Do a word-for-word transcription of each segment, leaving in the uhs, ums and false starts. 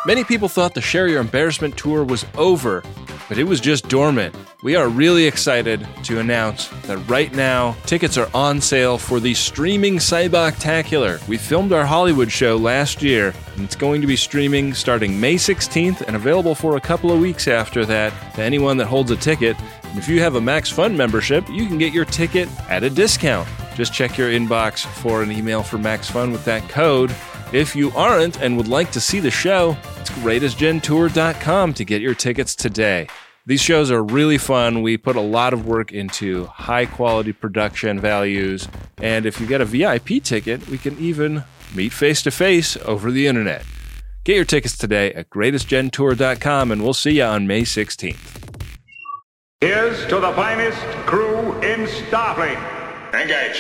Many people thought the Share Your Embarrassment tour was over, but it was just dormant. We are really excited to announce that right now, tickets are on sale for the streaming Cyboctacular. We filmed our Hollywood show last year, and it's going to be streaming starting May sixteenth and available for a couple of weeks after that to anyone that holds a ticket. And if you have a Max Fun membership, you can get your ticket at a discount. Just check your inbox for an email for Max Fun with that code. If you aren't and would like to see the show, it's greatest gen tour dot com to get your tickets today. These shows are really fun. We put a lot of work into high-quality production values, and if you get a V I P ticket, we can even meet face-to-face over the internet. Get your tickets today at greatest gen tour dot com, and we'll see you on May sixteenth. Here's to the finest crew in Starfleet. Engage.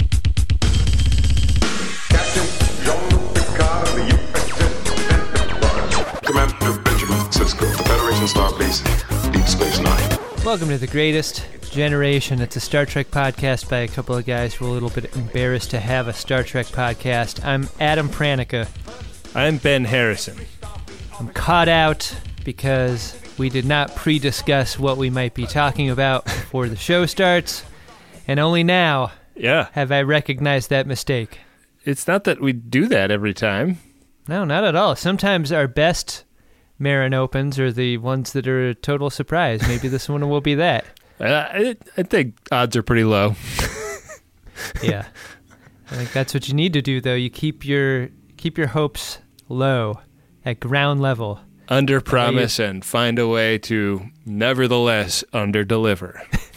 Captain Jean-Luc Picard of the U S S Enterprise. Commander Benjamin Sisko, the Federation Starbase, Deep Space Nine. Welcome to The Greatest Generation. It's a Star Trek podcast by a couple of guys who are a little bit embarrassed to have a Star Trek podcast. I'm Adam Pranica. I'm Ben Harrison. I'm caught out because we did not pre-discuss what we might be talking about before the show starts, and only now Yeah. have I recognized that mistake. It's not that we do that every time. No, not at all. Sometimes our best Marin Opens are the ones that are a total surprise. Maybe this one will be that. Uh, I, I think odds are pretty low. Yeah. I think that's what you need to do, though. You keep your keep your hopes low, at ground level. Under promise and find a way to nevertheless under deliver.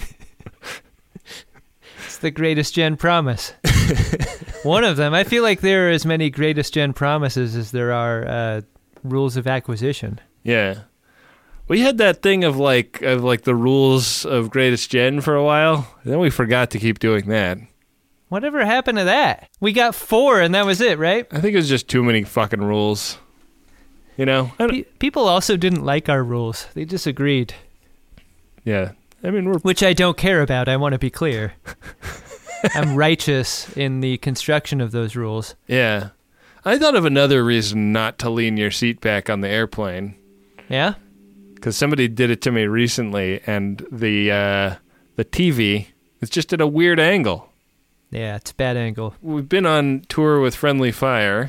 It's the greatest gen promise. One of them. I feel like there are as many greatest gen promises as there are uh, rules of acquisition. Yeah. We had that thing of like of like the rules of greatest gen for a while. Then we forgot to keep doing that. Whatever happened to that? We got four and that was it, right? I think it was just too many fucking rules. You know? I don't- Pe- people also didn't like our rules. They disagreed. yeah. I mean, we're Which I don't care about, I want to be clear. I'm righteous in the construction of those rules. yeah. I thought of another reason not to lean your seat back on the airplane. Yeah? Because somebody did it to me recently, and the uh, the T V is just at a weird angle. Yeah, it's a bad angle. We've been on tour with Friendly Fire.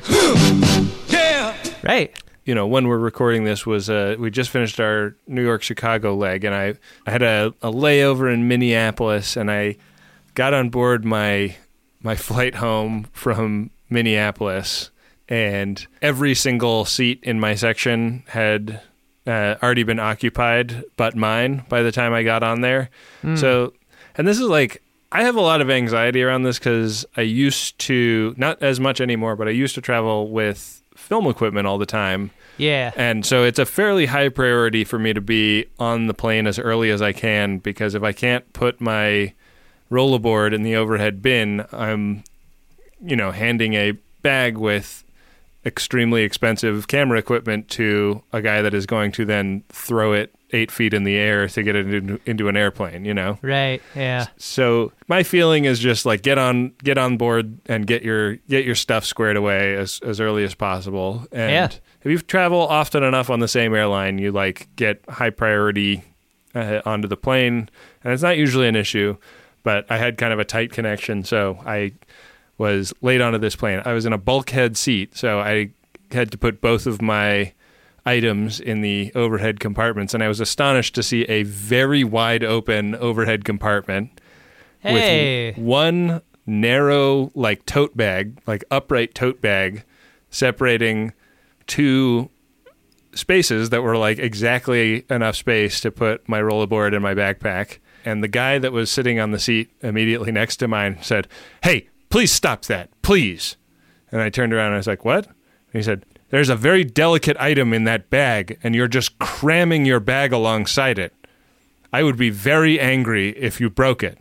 Right. You know, when we're recording this was, uh, we just finished our New York-Chicago leg, and I, I had a, a layover in Minneapolis, and I got on board my my flight home from Minneapolis, and every single seat in my section had uh, already been occupied but mine by the time I got on there. Mm. So, and this is like, I have a lot of anxiety around this because I used to, not as much anymore, but I used to travel with film equipment all the time. Yeah. And so it's a fairly high priority for me to be on the plane as early as I can, because if I can't put my rollerboard in the overhead bin, I'm, you know, handing a bag with extremely expensive camera equipment to a guy that is going to then throw it eight feet in the air to get it into, into an airplane, you know? Right, yeah. So my feeling is just like get on get on board and get your get your stuff squared away as, as early as possible. And Yeah. if you travel often enough on the same airline, you like get high priority uh, onto the plane, and it's not usually an issue. But I had kind of a tight connection, so I was late onto this plane. I was in a bulkhead seat, so I had to put both of my items in the overhead compartments, and I was astonished to see a very wide open overhead compartment Hey. with one narrow, like, tote bag, like upright tote bag, separating two spaces that were like exactly enough space to put my rollerboard and my backpack. And the guy that was sitting on the seat immediately next to mine said, "Hey, please stop that, please." And I turned around and I was like, "What?" And he said, "There's a very delicate item in that bag, and you're just cramming your bag alongside it. I would be very angry if you broke it."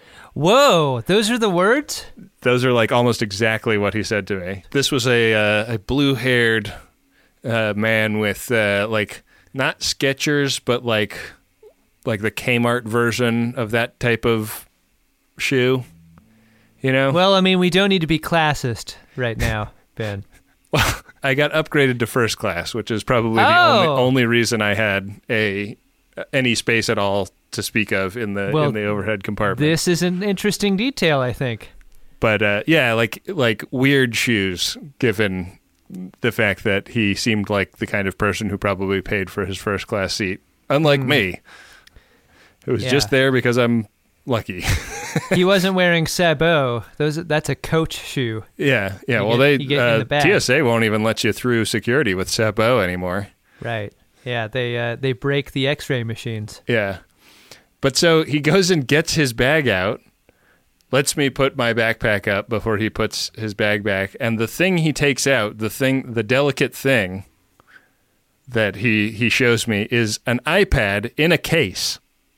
Whoa, those are the words? Those are like almost exactly what he said to me. This was a uh, a blue-haired uh, man with uh, like not Skechers, but like like the Kmart version of that type of shoe. You know? Well, I mean, we don't need to be classist right now, Ben. Well, I got upgraded to first class, which is probably the Oh. only, only reason I had a any space at all to speak of in the Well, in the overhead compartment. This is an interesting detail, I think. But uh, yeah, like like weird shoes, given the fact that he seemed like the kind of person who probably paid for his first class seat, unlike me, who was Yeah. just there because I'm lucky. He wasn't wearing Sabot. Those that's a coach shoe. yeah, yeah. You well, get- they you get in uh, the bag. T S A won't even let you through security with Sabot anymore. Right. Yeah, they uh, they break the X-ray machines. Yeah. But so he goes and gets his bag out, lets me put my backpack up before he puts his bag back, and the thing he takes out, the thing, the delicate thing that he, he shows me is an iPad in a case.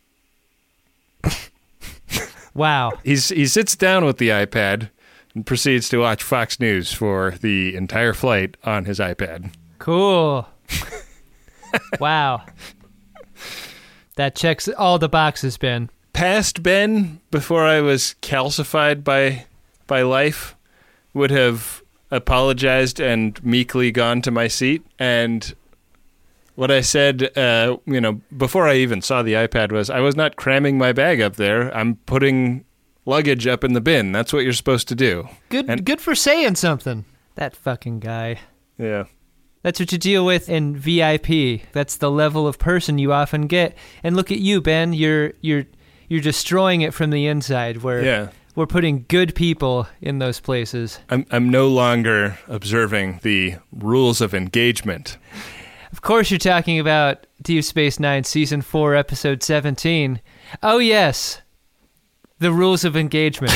Wow. He's he sits down with the iPad and proceeds to watch Fox News for the entire flight on his iPad. Cool. Wow. That checks all the boxes, Ben. Past Ben, before I was calcified by by life, would have apologized and meekly gone to my seat. And what I said, uh, you know, before I even saw the iPad was, I was not cramming my bag up there. I'm putting luggage up in the bin. That's what you're supposed to do. Good And- good for saying something. That fucking guy. Yeah. That's what you deal with in V I P. That's the level of person you often get. And look at you, Ben. You're you're you're destroying it from the inside. We're Yeah. we're putting good people in those places. I'm I'm no longer observing the rules of engagement. Of course, you're talking about Deep Space Nine Season four, Episode seventeen. Oh, yes. The rules of engagement.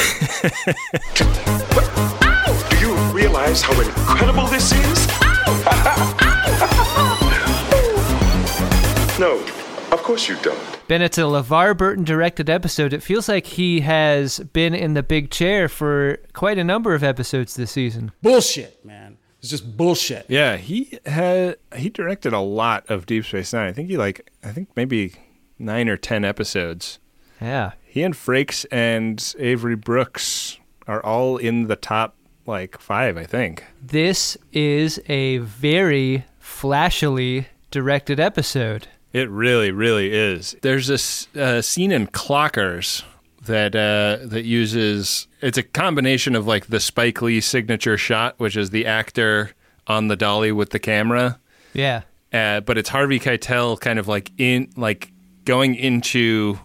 Do you realize how incredible this is? No, of course you don't. Ben, it's a LeVar Burton directed episode. It feels like he has been in the big chair for quite a number of episodes this season. Bullshit, man. It's just bullshit. Yeah, he had he directed a lot of Deep Space Nine. I think he like I think maybe nine or ten episodes. Yeah. He and Frakes and Avery Brooks are all in the top like five, I think. This is a very flashily directed episode. It really, really is. There's this uh, scene in Clockers that uh, that uses it's a combination of like the Spike Lee signature shot, which is the actor on the dolly with the camera, Yeah. uh, but it's Harvey Keitel kind of like in like going into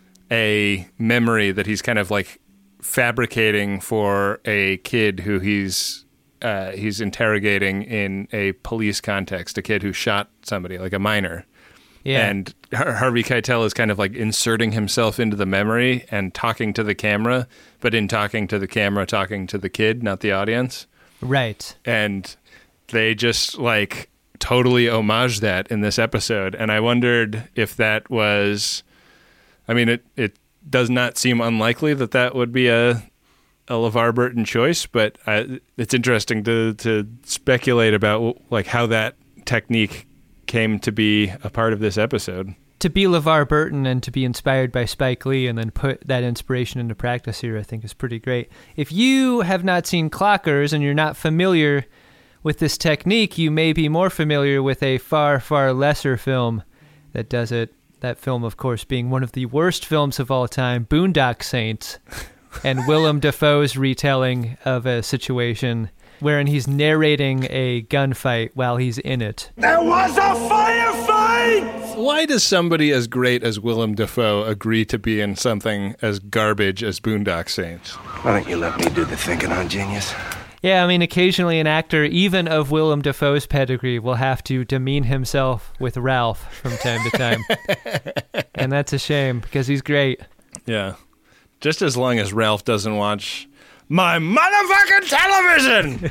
a memory that he's kind of like fabricating for a kid who he's uh, he's interrogating in a police context, a kid who shot somebody, like a minor. Yeah. And Har- Harvey Keitel is kind of like inserting himself into the memory and talking to the camera, but in talking to the camera, talking to the kid, not the audience. Right. And they just like totally homage that in this episode. And I wondered if that was, I mean, it, it does not seem unlikely that that would be a, a LeVar Burton choice, but I, it's interesting to, to speculate about like how that technique came to be a part of this episode. To be LeVar Burton and to be inspired by Spike Lee and then put that inspiration into practice here, I think is pretty great. If you have not seen Clockers and you're not familiar with this technique, you may be more familiar with a far, far lesser film that does it. That film, of course, being one of the worst films of all time, Boondock Saints, and Willem Dafoe's retelling of a situation wherein he's narrating a gunfight while he's in it. There was a firefight! Why does somebody as great as Willem Dafoe agree to be in something as garbage as Boondock Saints? Why don't you let me do the thinking on Genius? Yeah, I mean, occasionally an actor, even of Willem Dafoe's pedigree, will have to demean himself with Ralph from time to time. And that's a shame, because he's great. Yeah. Just as long as Ralph doesn't watch my motherfucking television!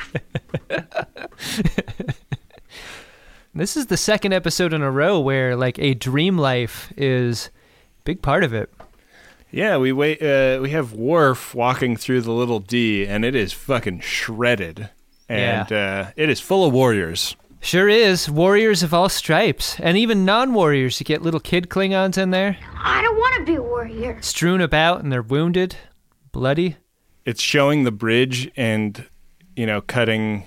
This is the second episode in a row where, like, a dream life is a big part of it. Yeah, we wait. Uh, we have Worf walking through the little D, and it is fucking shredded. And uh, it is full of warriors. Sure is. Warriors of all stripes. And even non-warriors. You get little kid Klingons in there, I don't want to be a warrior. strewn about, and they're wounded, bloody. It's showing the bridge and, you know, cutting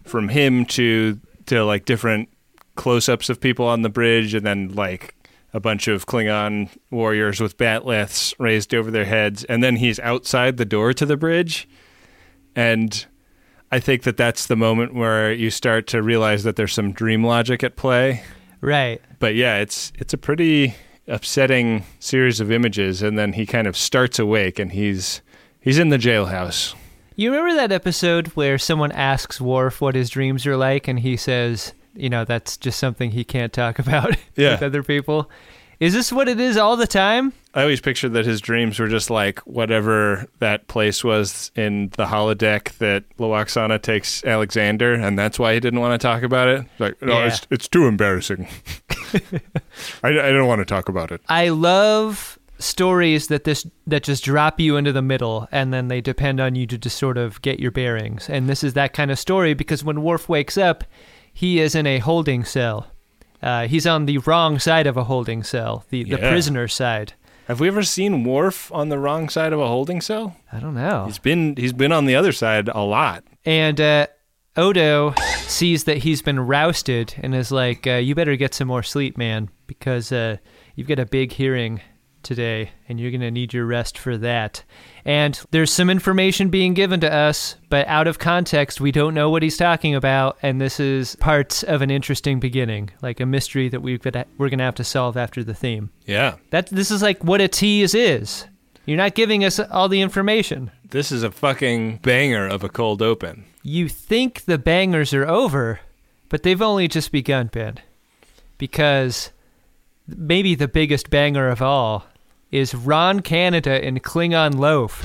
from him to to like different close-ups of people on the bridge, and then like a bunch of Klingon warriors with batleths raised over their heads, and then he's outside the door to the bridge. And I think that that's the moment where you start to realize that there's some dream logic at play. Right. But yeah, it's it's a pretty upsetting series of images, and then he kind of starts awake, and he's he's in the jailhouse. You remember that episode where someone asks Worf what his dreams are like, and he says, you know, that's just something he can't talk about Yeah. with other people? Is this what it is all the time? I always pictured that his dreams were just like whatever that place was in the holodeck that Lwaxana takes Alexander, and that's why he didn't want to talk about it. Like, no, Yeah. it's it's too embarrassing. I, I don't want to talk about it. I love stories that this that just drop you into the middle, and then they depend on you to just sort of get your bearings. And this is that kind of story, because when Worf wakes up, he is in a holding cell. Uh, he's on the wrong side of a holding cell, the, the Yeah. prisoner side. Have we ever seen Worf on the wrong side of a holding cell? I don't know. He's been he's been on the other side a lot. And uh, Odo sees that he's been rousted and is like, uh, you better get some more sleep, man, because uh, you've got a big hearing today, and you're going to need your rest for that. And there's some information being given to us, but out of context, we don't know what he's talking about, and this is parts of an interesting beginning, like a mystery that we've got, we're going to have to solve after the theme. Yeah. That This is like what a tease is. You're not giving us all the information. This is a fucking banger of a cold open. You think the bangers are over, but they've only just begun, Ben. Because maybe the biggest banger of all is Ron Canada in Klingon Loaf.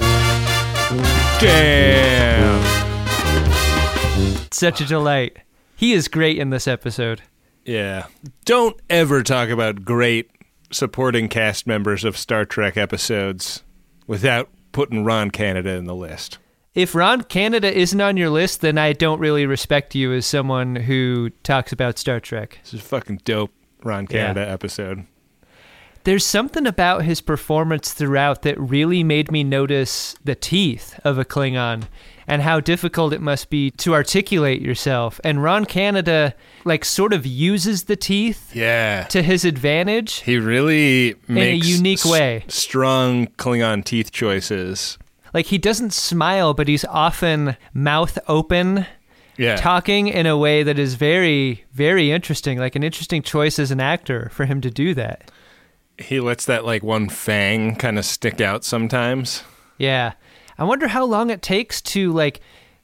Damn. Such a delight. He is great in this episode. Yeah. Don't ever talk about great supporting cast members of Star Trek episodes without putting Ron Canada in the list. If Ron Canada isn't on your list, then I don't really respect you as someone who talks about Star Trek. This is a fucking dope Ron Canada yeah. episode. There's something about his performance throughout that really made me notice the teeth of a Klingon and how difficult it must be to articulate yourself. And Ron Canada, like, sort of uses the teeth yeah. to his advantage. He really makes in a unique way. S- strong Klingon teeth choices. Like, he doesn't smile, but he's often mouth open, yeah. talking in a way that is very, very interesting. Like, an interesting choice as an actor for him to do that. He lets that, like, one fang kind of stick out sometimes. Yeah. I wonder how long it takes to, like,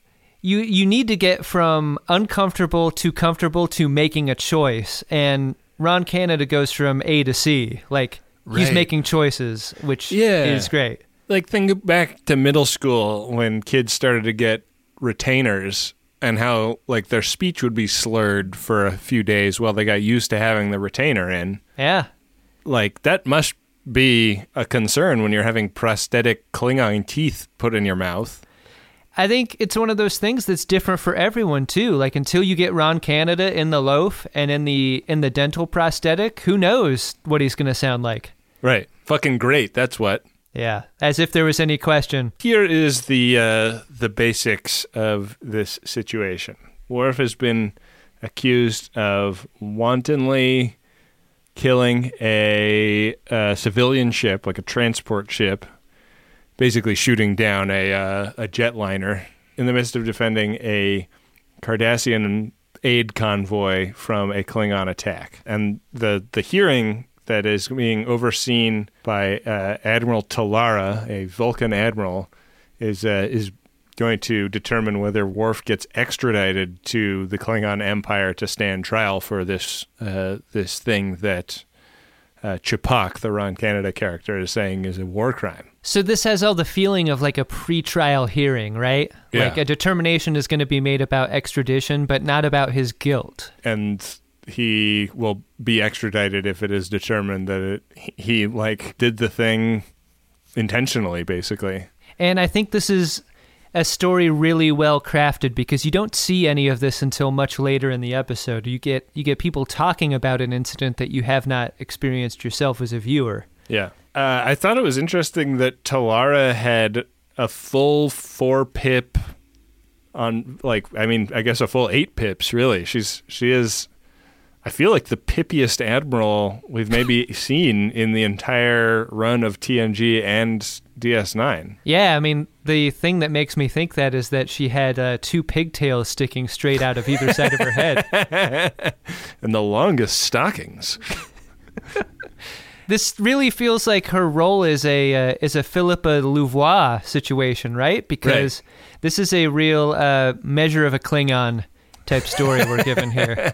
you you need to get from uncomfortable to comfortable to making a choice. And Ron Canada goes from A to C. Like, right. He's making choices, which yeah. is great. Like, think back to middle school when kids started to get retainers and how, like, their speech would be slurred for a few days while they got used to having the retainer in. Yeah. Like, that must be a concern when you're having prosthetic Klingon teeth put in your mouth. I think it's one of those things that's different for everyone, too. Like, until you get Ron Canada in the loaf and in the in the dental prosthetic, who knows what he's going to sound like. Right. Fucking great, that's what. Yeah, as if there was any question. Here is the uh, the basics of this situation. Worf has been accused of wantonly killing a, a civilian ship, like a transport ship, basically shooting down a uh, a jetliner in the midst of defending a Cardassian aid convoy from a Klingon attack. And the, the hearing that is being overseen by uh, Admiral Talara, a Vulcan admiral, is uh, is going to determine whether Worf gets extradited to the Klingon Empire to stand trial for this uh, this thing that uh, Ch'pak, the Ron Canada character, is saying is a war crime. So this has all the feeling of like a pre-trial hearing, right? Yeah. Like a determination is going to be made about extradition, but not about his guilt. And he will be extradited if it is determined that it, he, like, did the thing intentionally, basically. And I think this is a story really well crafted because you don't see any of this until much later in the episode. You get you get people talking about an incident that you have not experienced yourself as a viewer. Yeah. Uh, I thought it was interesting that Talara had a full four-pip on like I mean I guess a full eight pips really. She's she is I feel like the pippiest admiral we've maybe seen in the entire run of T N G and D S nine. Yeah, I mean the thing that makes me think that is that she had uh, two pigtails sticking straight out of either side of her head. And the longest stockings. This really feels like her role is a uh, is a Philippa Louvois situation, right? Because right. This is a real uh, Measure of a Klingon type story we're given here.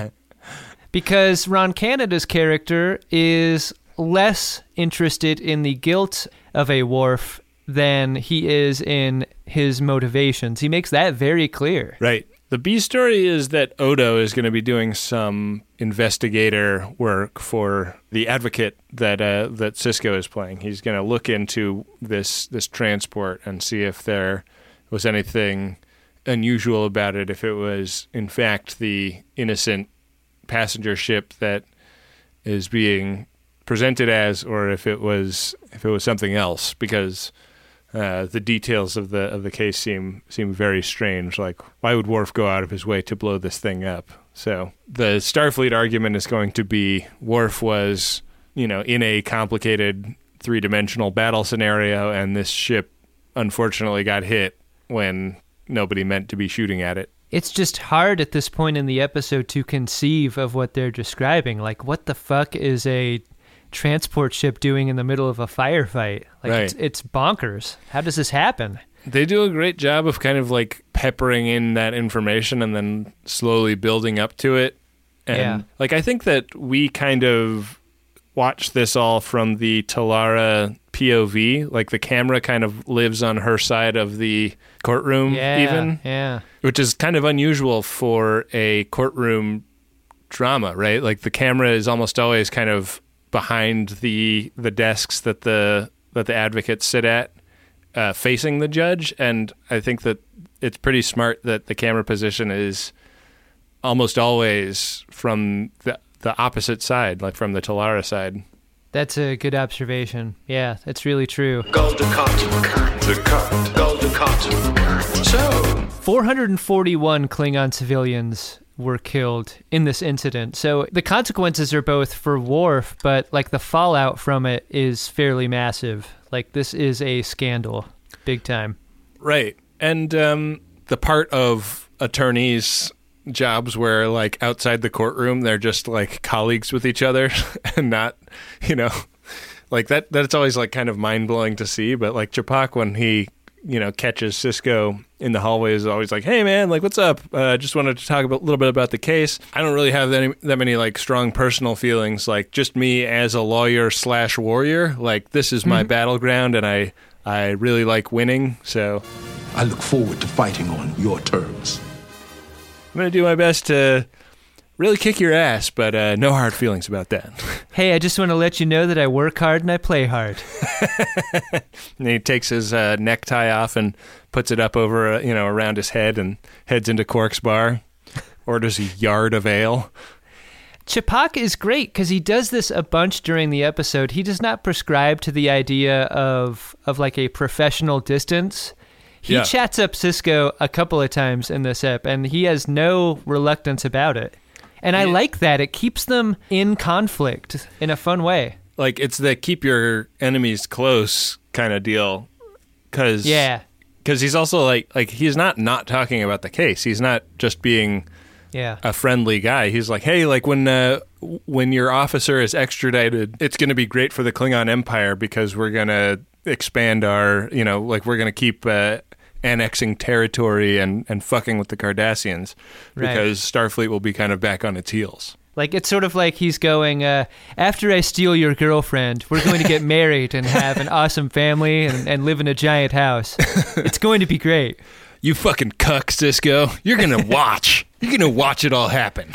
Because Ron Canada's character is less interested in the guilt of a Worf than he is in his motivations. He makes that very clear. Right. The B story is that Odo is going to be doing some investigator work for the advocate that uh, that Sisko is playing. He's going to look into this this transport and see if there was anything unusual about it, if it was in fact the innocent passenger ship that is being presented as, or if it was if it was something else, because Uh, the details of the of the case seem seem very strange. Like, why would Worf go out of his way to blow this thing up? So the Starfleet argument is going to be Worf was, you know, in a complicated three-dimensional battle scenario, and this ship unfortunately got hit when nobody meant to be shooting at it. It's just hard at this point in the episode to conceive of what they're describing. Like, what the fuck is a transport ship doing in the middle of a firefight? Like, right. it's, it's bonkers. How does this happen? They do a great job of kind of like peppering in that information and then slowly building up to it. And yeah. like, I think that we kind of watch this all from the Talara P O V. Like, the camera kind of lives on her side of the courtroom, yeah, even. Yeah. Which is kind of unusual for a courtroom drama, right? Like, the camera is almost always kind of behind the the desks that the that the advocates sit at, uh, facing the judge, and I think that it's pretty smart that the camera position is almost always from the the opposite side, like from the Talara side. That's a good observation. Yeah, that's really true. Go to cut, to cut, go to cut. So, four hundred forty-one Klingon civilians were killed in this incident. So the consequences are both for Worf, but like the fallout from it is fairly massive. Like, this is a scandal, big time. Right. And um, the part of attorneys' jobs where, like, outside the courtroom, they're just like colleagues with each other and not, you know, like that, that's always like kind of mind blowing to see. But like Ch'Pok, when he, you know, catches Sisko in the hallway, is always like, hey man, like, what's up? Uh, just wanted to talk a little bit about the case. I don't really have any, that many like strong personal feelings, like just me as a lawyer slash warrior. Like, this is my mm-hmm. battleground, and I, I really like winning. So I look forward to fighting on your terms. I'm going to do my best to really kick your ass, but uh, no hard feelings about that. Hey, I just want to let you know that I work hard and I play hard. And he takes his uh, necktie off and puts it up over, uh, you know, around his head and heads into Quark's bar, orders a yard of ale. Ch'Pok is great because he does this a bunch during the episode. He does not prescribe to the idea of of like a professional distance. He yeah. chats up Sisko a couple of times in this ep, and he has no reluctance about it. And I yeah. like that. It keeps them in conflict in a fun way. Like, it's the keep your enemies close kind of deal. Cause, yeah. Because he's also like, like, he's not not talking about the case. He's not just being yeah. a friendly guy. He's like, hey, like, when uh, when your officer is extradited, it's going to be great for the Klingon Empire because we're going to expand our, you know, like, we're going to keep uh, annexing territory and, and fucking with the Cardassians because right. Starfleet will be kind of back on its heels. Like, it's sort of like he's going, uh, after I steal your girlfriend, we're going to get married and have an awesome family and, and live in a giant house. It's going to be great. You fucking cuck, Sisko. You're going to watch. You're going to watch it all happen.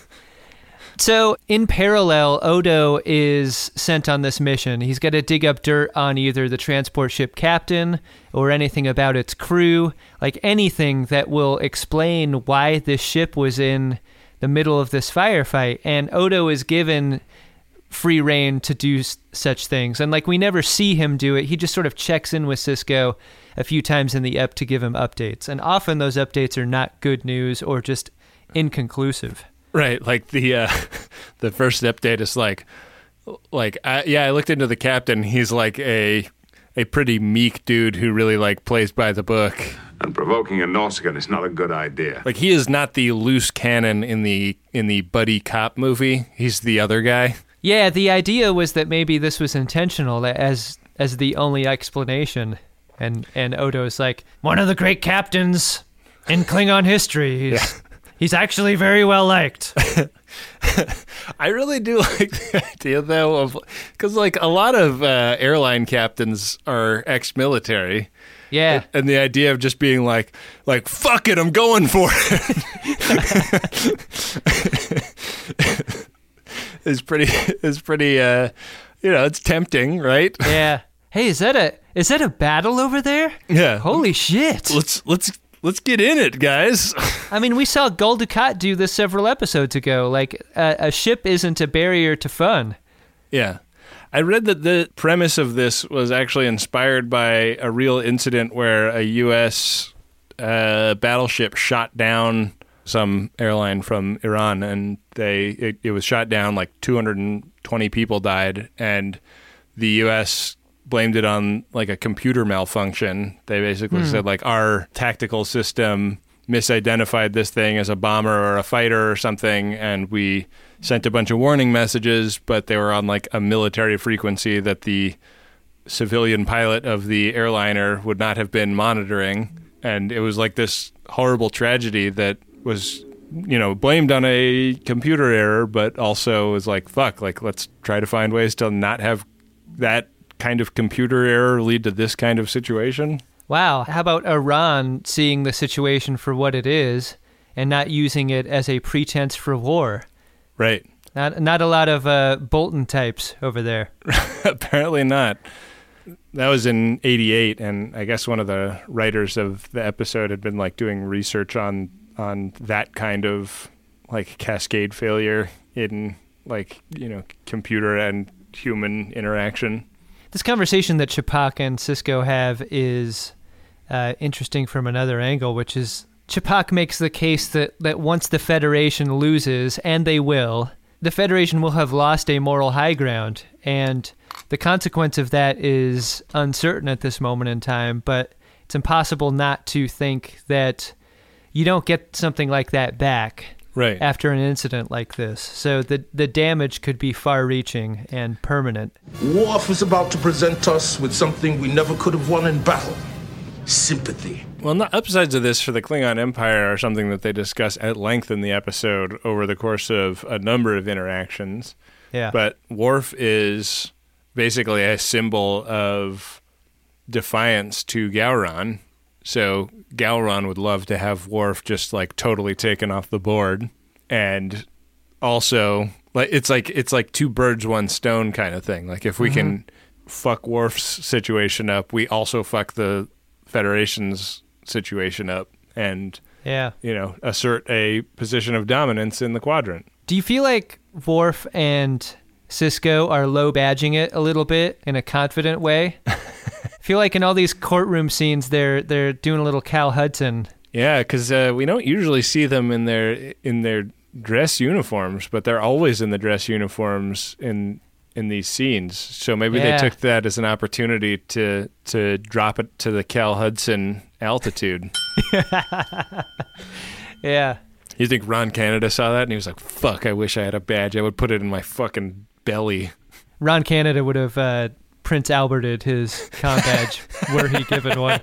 So, in parallel, Odo is sent on this mission. He's got to dig up dirt on either the transport ship captain or anything about its crew, like anything that will explain why this ship was in the middle of this firefight. And Odo is given free reign to do s- such things. And like we never see him do it. He just sort of checks in with Sisko a few times in the ep to give him updates. And often those updates are not good news or just inconclusive. Right, like the uh, the first update is like, like I, yeah, I looked into the captain. He's like a a pretty meek dude who really like plays by the book. And provoking a Nausicaan is not a good idea. Like he is not the loose cannon in the in the buddy cop movie. He's the other guy. Yeah, the idea was that maybe this was intentional as as the only explanation. And and Odo's like, one of the great captains in Klingon history. He's, yeah. he's actually very well liked. I really do like the idea, though, of because like a lot of uh, airline captains are ex-military. Yeah, and the idea of just being like, like fuck it, I'm going for it, is pretty is pretty. Uh, you know, it's tempting, right? Yeah. Hey, is that a is that a battle over there? Yeah. Holy shit. Let's let's. Let's get in it, guys. I mean, we saw Gul Dukat do this several episodes ago. Like, a, a ship isn't a barrier to fun. Yeah. I read that the premise of this was actually inspired by a real incident where a U S uh, battleship shot down some airline from Iran, and they it, it was shot down, like two hundred twenty people died, and the U S blamed it on like a computer malfunction. They basically mm. said like our tactical system misidentified this thing as a bomber or a fighter or something, and we sent a bunch of warning messages, but they were on like a military frequency that the civilian pilot of the airliner would not have been monitoring. And it was like this horrible tragedy that was, you know, blamed on a computer error, but also was like, fuck, like let's try to find ways to not have that kind of computer error lead to this kind of situation. Wow. How about Iran seeing the situation for what it is and not using it as a pretense for war? Right. Not not a lot of uh, Bolton types over there. Apparently not. That was in eighty-eight, and I guess one of the writers of the episode had been like doing research on on that kind of like cascade failure in like, you know, computer and human interaction. This conversation that Ch'pak and Sisko have is uh, interesting from another angle, which is Ch'pak makes the case that, that once the Federation loses, and they will, the Federation will have lost a moral high ground, and the consequence of that is uncertain at this moment in time, but it's impossible not to think that you don't get something like that back. Right. After an incident like this. So the the damage could be far-reaching and permanent. Worf is about to present us with something we never could have won in battle. Sympathy. Well, the upsides of this for the Klingon Empire are something that they discuss at length in the episode over the course of a number of interactions. Yeah. But Worf is basically a symbol of defiance to Gowron. So Gowron would love to have Worf just like totally taken off the board, and also like it's like it's like two birds, one stone kind of thing. Like if we mm-hmm. can fuck Worf's situation up, we also fuck the Federation's situation up, and yeah, you know, assert a position of dominance in the quadrant. Do you feel like Worf and Sisko are low badging it a little bit in a confident way? I feel like in all these courtroom scenes, they're they're doing a little Cal Hudson. Yeah, because uh, we don't usually see them in their in their dress uniforms, but they're always in the dress uniforms in in these scenes. So maybe yeah. they took that as an opportunity to to drop it to the Cal Hudson altitude. Yeah. You think Ron Canada saw that and he was like, "Fuck! I wish I had a badge. I would put it in my fucking belly." Ron Canada would have. Uh, Prince Alberted his com badge were he given one.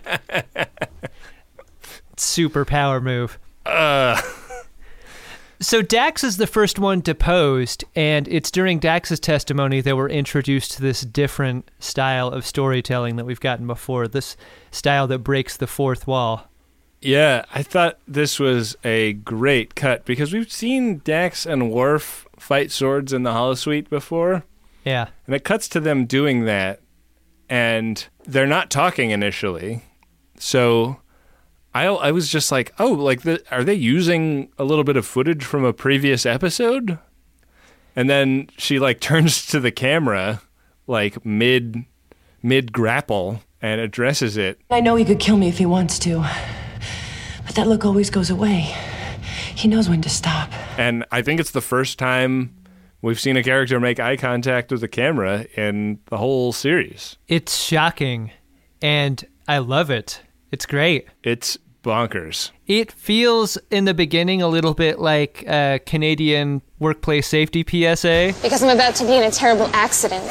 Super power move. Uh. So Dax is the first one deposed, and it's during Dax's testimony that we're introduced to this different style of storytelling that we've gotten before, this style that breaks the fourth wall. Yeah, I thought this was a great cut because we've seen Dax and Worf fight swords in the Holosuite before. Yeah. And it cuts to them doing that, and they're not talking initially. So I I was just like, oh, like, the, are they using a little bit of footage from a previous episode? And then she like turns to the camera like mid mid grapple and addresses it. I know he could kill me if he wants to, but that look always goes away. He knows when to stop. And I think it's the first time we've seen a character make eye contact with the camera in the whole series. It's shocking, and I love it. It's great. It's bonkers. It feels in the beginning a little bit like a Canadian workplace safety P S A. Because I'm about to be in a terrible accident.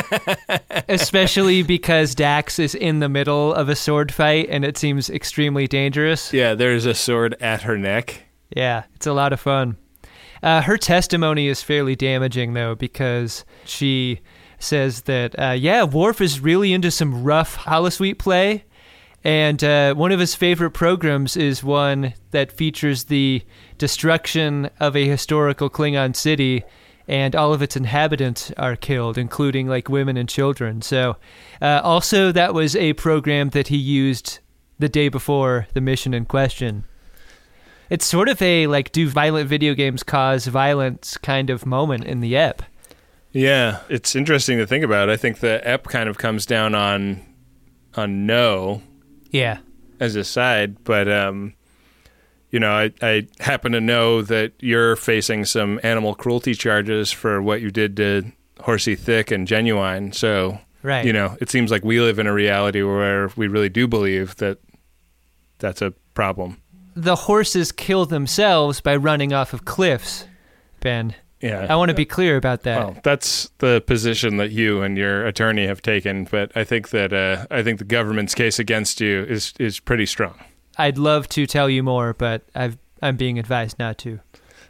Especially because Dax is in the middle of a sword fight and it seems extremely dangerous. Yeah, there's a sword at her neck. Yeah, it's a lot of fun. Uh, her testimony is fairly damaging, though, because she says that, uh, yeah, Worf is really into some rough holosuite play. And uh, one of his favorite programs is one that features the destruction of a historical Klingon city, and all of its inhabitants are killed, including like women and children. So uh, also that was a program that he used the day before the mission in question. It's sort of a like, do violent video games cause violence kind of moment in the ep. Yeah, it's interesting to think about. I think the ep kind of comes down on on no. Yeah. As a side, but, um, you know, I, I happen to know that you're facing some animal cruelty charges for what you did to Horsey Thick and Genuine. So, right. You know, it seems like we live in a reality where we really do believe that that's a problem. The horses kill themselves by running off of cliffs, Ben. Yeah. I want to be clear about that. Well, that's the position that you and your attorney have taken, but I think that uh, I think the government's case against you is is pretty strong. I'd love to tell you more, but I've I'm being advised not to.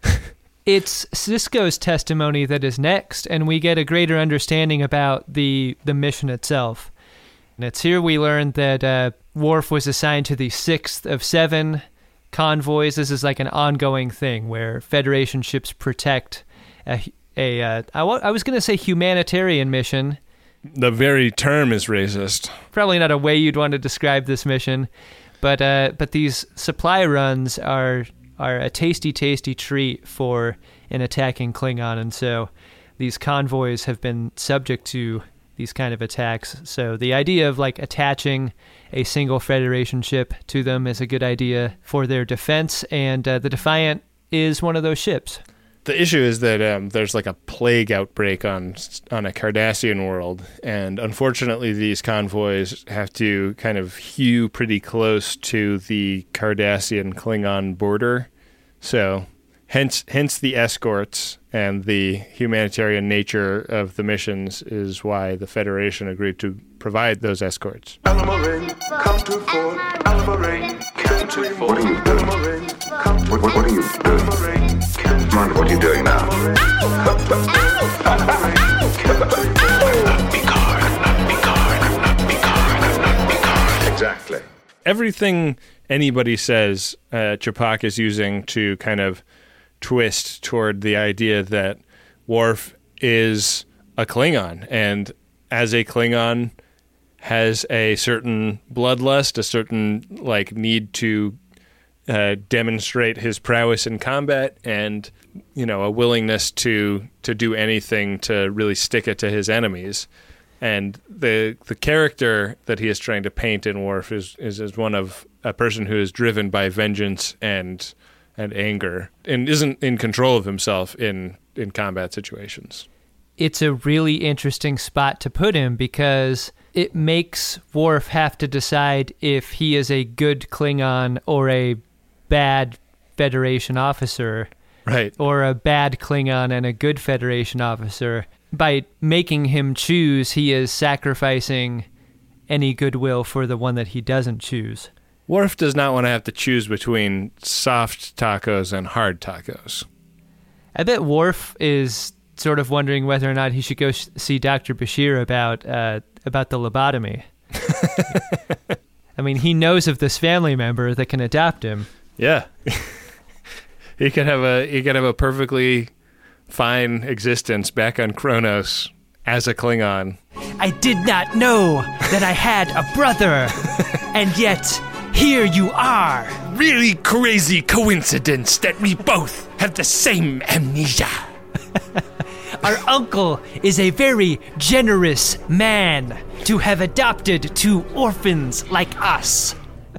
It's Sisko's testimony that is next, and we get a greater understanding about the the mission itself. And it's here we learn that uh, Worf was assigned to the sixth of seven convoys. This is like an ongoing thing where Federation ships protect a, a uh, I, w- I was going to say humanitarian mission. The very term is racist. Probably not a way you'd want to describe this mission, but uh, but these supply runs are are a tasty, tasty treat for an attacking Klingon, and so these convoys have been subject to these kind of attacks. So the idea of like attaching a single Federation ship to them is a good idea for their defense, and uh, the Defiant is one of those ships. The issue is that um, there's like a plague outbreak on on a Cardassian world, and unfortunately these convoys have to kind of hew pretty close to the Cardassian Klingon border. So hence hence the escorts and the humanitarian nature of the missions is why the Federation agreed to provide those escorts. Alamarin, come to Fort. Alamarin, come to Fort. What are you doing? What, what, what are you doing? Mind, what are you doing now? Exactly. Everything anybody says, uh, Ch'pak is using to kind of twist toward the idea that Worf is a Klingon, and as a Klingon has a certain bloodlust, a certain like need to uh, demonstrate his prowess in combat, and you know a willingness to to do anything to really stick it to his enemies. And the the character that he is trying to paint in Worf is is as one of a person who is driven by vengeance and and anger, and isn't in control of himself in, in combat situations. It's a really interesting spot to put him because it makes Worf have to decide if he is a good Klingon or a bad Federation officer. Right. Or a bad Klingon and a good Federation officer. By making him choose, he is sacrificing any goodwill for the one that he doesn't choose. Worf does not want to have to choose between soft tacos and hard tacos. I bet Worf is sort of wondering whether or not he should go sh- see Doctor Bashir about uh, about the lobotomy. I mean, he knows of this family member that can adopt him. Yeah, he could have a he could have a perfectly fine existence back on Kronos as a Klingon. I did not know that I had a brother, and yet here you are. Really crazy coincidence that we both have the same amnesia. our uncle is a very generous man to have adopted two orphans like us.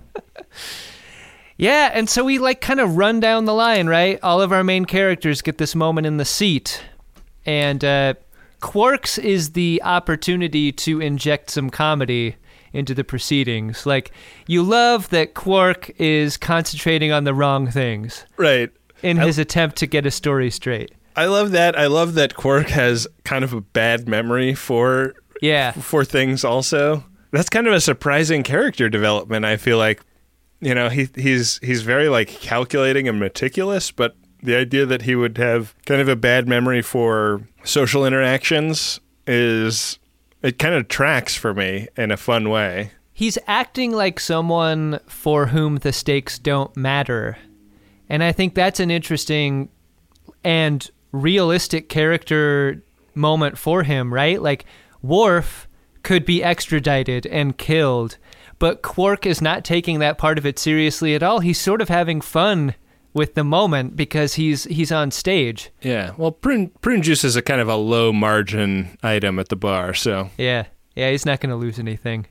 Yeah, and so we like kind of run down the line, right? All of our main characters get this moment in the seat. And uh, Quark's is the opportunity to inject some comedy into the proceedings. Like, you love that Quark is concentrating on the wrong things. Right. In I, his attempt to get a story straight. I love that. I love that Quark has kind of a bad memory for yeah. for things also. That's kind of a surprising character development, I feel like. You know, he he's he's very like calculating and meticulous, but the idea that he would have kind of a bad memory for social interactions is, it kind of tracks for me in a fun way. He's acting like someone for whom the stakes don't matter. And I think that's an interesting and realistic character moment for him, right? Like, Worf could be extradited and killed, but Quark is not taking that part of it seriously at all. He's sort of having fun with the moment because he's he's on stage. Yeah, well, prune, prune juice is a kind of a low margin item at the bar, so... Yeah, yeah, he's not going to lose anything.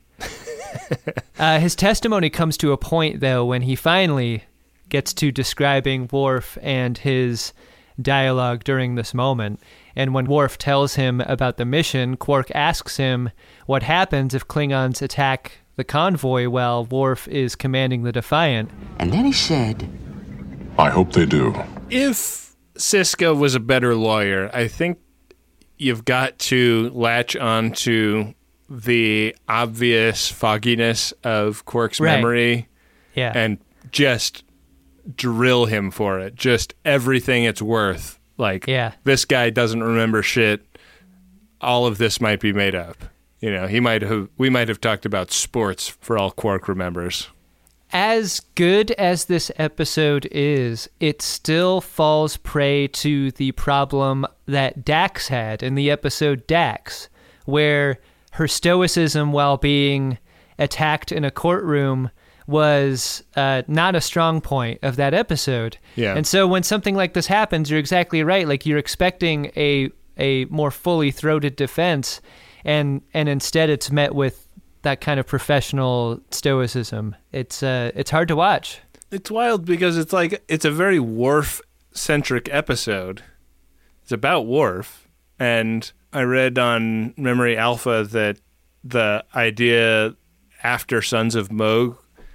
uh, his testimony comes to a point, though, when he finally gets to describing Worf and his dialogue during this moment. And when Worf tells him about the mission, Quark asks him what happens if Klingons attack the convoy while Worf is commanding the Defiant. And then he said, I hope they do. If Sisko was a better lawyer, I think you've got to latch on to the obvious fogginess of Quark's right. memory yeah. and just drill him for it. Just everything it's worth. Like, yeah. this guy doesn't remember shit. All of this might be made up. You know, he might have. We might have talked about sports for all Quark remembers. As good as this episode is, it still falls prey to the problem that Dax had in the episode Dax, where her stoicism while being attacked in a courtroom was uh, not a strong point of that episode. Yeah. And so when something like this happens, you're exactly right. Like, you're expecting a a more fully throated defense, and and instead it's met with that kind of professional stoicism. It's uh, it's hard to watch. It's wild because it's like, it's a very Worf-centric episode. It's about Worf, and I read on Memory Alpha that the idea after Sons of Mogh,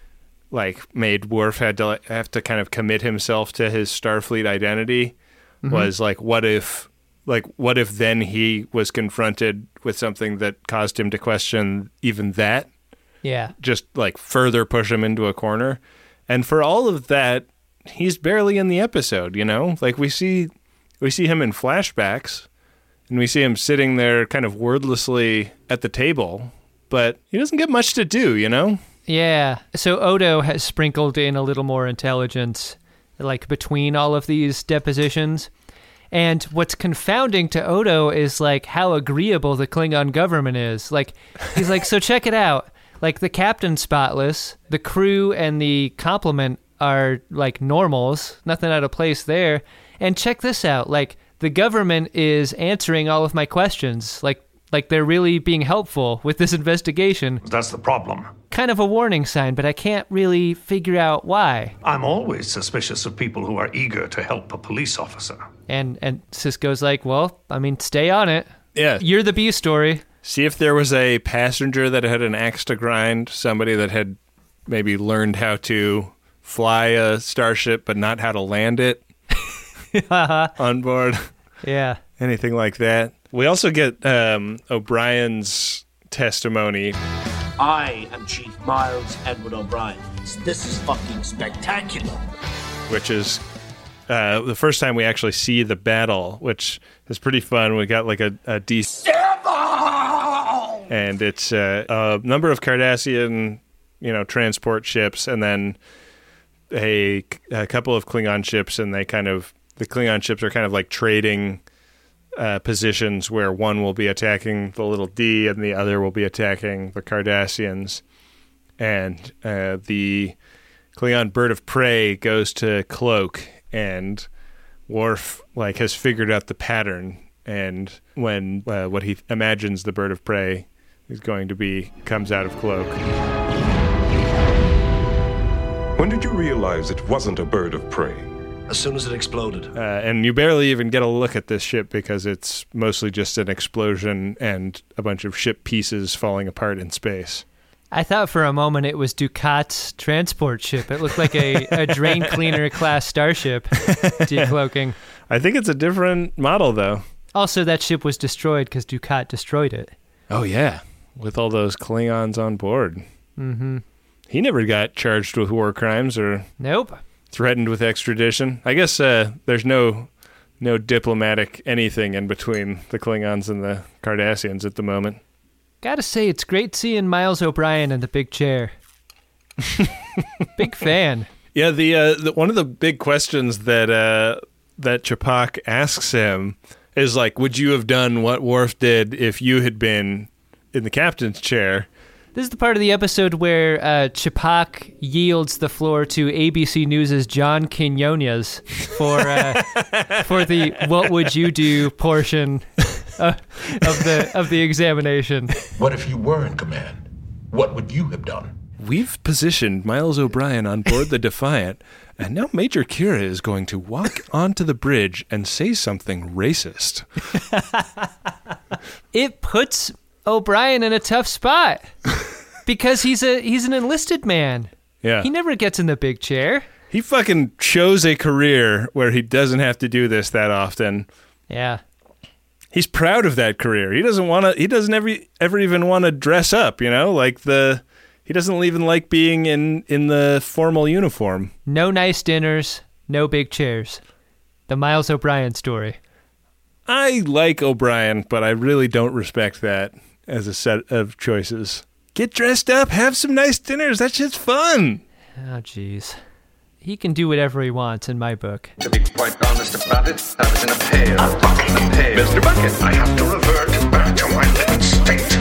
like, made Worf had to have to kind of commit himself to his Starfleet identity, mm-hmm. was like, what if, like, what if then he was confronted with something that caused him to question even that? Yeah. Just like further push him into a corner. And for all of that, he's barely in the episode, you know? Like, we see we see him in flashbacks, and we see him sitting there kind of wordlessly at the table, but he doesn't get much to do, you know? Yeah. So Odo has sprinkled in a little more intelligence, like, between all of these depositions. And what's confounding to Odo is, like, how agreeable the Klingon government is. Like, he's like, so check it out. Like, the captain's spotless, the crew and the complement are, like, normals, nothing out of place there. And check this out. Like, the government is answering all of my questions. Like, like they're really being helpful with this investigation. That's the problem. Kind of a warning sign, but I can't really figure out why. I'm always suspicious of people who are eager to help a police officer. And and Sisko's like, well, I mean, stay on it. Yeah. You're the B story. See if there was a passenger that had an axe to grind, somebody that had maybe learned how to fly a starship but not how to land it on board. Yeah. Anything like that. We also get um, O'Brien's testimony. I am Chief Miles Edward O'Brien. This is fucking spectacular. Which is uh, the first time we actually see the battle, which is pretty fun. We got like a, a D C. And it's uh, a number of Cardassian, you know, transport ships, and then a, a couple of Klingon ships, and they kind of, the Klingon ships are kind of like trading uh, positions where one will be attacking the little D and the other will be attacking the Cardassians. And uh, the Klingon bird of prey goes to cloak, and Worf like has figured out the pattern and when uh, what he imagines the bird of prey is going to be comes out of cloak. When did you realize it wasn't a bird of prey? As soon as it exploded. Uh, and you barely even get a look at this ship because it's mostly just an explosion and a bunch of ship pieces falling apart in space. I thought for a moment it was Ducat's transport ship. It looked like a, a drain cleaner class starship decloaking. I think it's a different model, though. Also, that ship was destroyed because Ducat destroyed it. Oh, yeah. With all those Klingons on board. Mm-hmm. He never got charged with war crimes or... Nope. Threatened with extradition. I guess uh, there's no no diplomatic anything in between the Klingons and the Cardassians at the moment. Gotta say, it's great seeing Miles O'Brien in the big chair. Big fan. Yeah, the, uh, the one of the big questions that uh, that Ch'pak asks him is like, would you have done what Worf did if you had been in the captain's chair? This is the part of the episode where uh, Ch'pak yields the floor to A B C News' John Quinones for uh, for the "What would you do" portion uh, of the of the examination. What if you were in command? What would you have done? We've positioned Miles O'Brien on board the Defiant, and now Major Kira is going to walk onto the bridge and say something racist. It puts O'Brien in a tough spot because he's a he's an enlisted man. Yeah. He never gets in the big chair. He fucking chose a career where he doesn't have to do this that often. Yeah. He's proud of that career. He doesn't want to he doesn't ever ever even want to dress up, you know? Like the he doesn't even like being in in the formal uniform. No nice dinners, no big chairs. The Miles O'Brien story. I like O'Brien, but I really don't respect that as a set of choices. Get dressed up, have some nice dinners. That shit's fun. Oh, jeez. He can do whatever he wants in my book. To be quite honest about it, I was in a pail. A bucket. A pail. Mister Bucket, I have to revert back to my living state.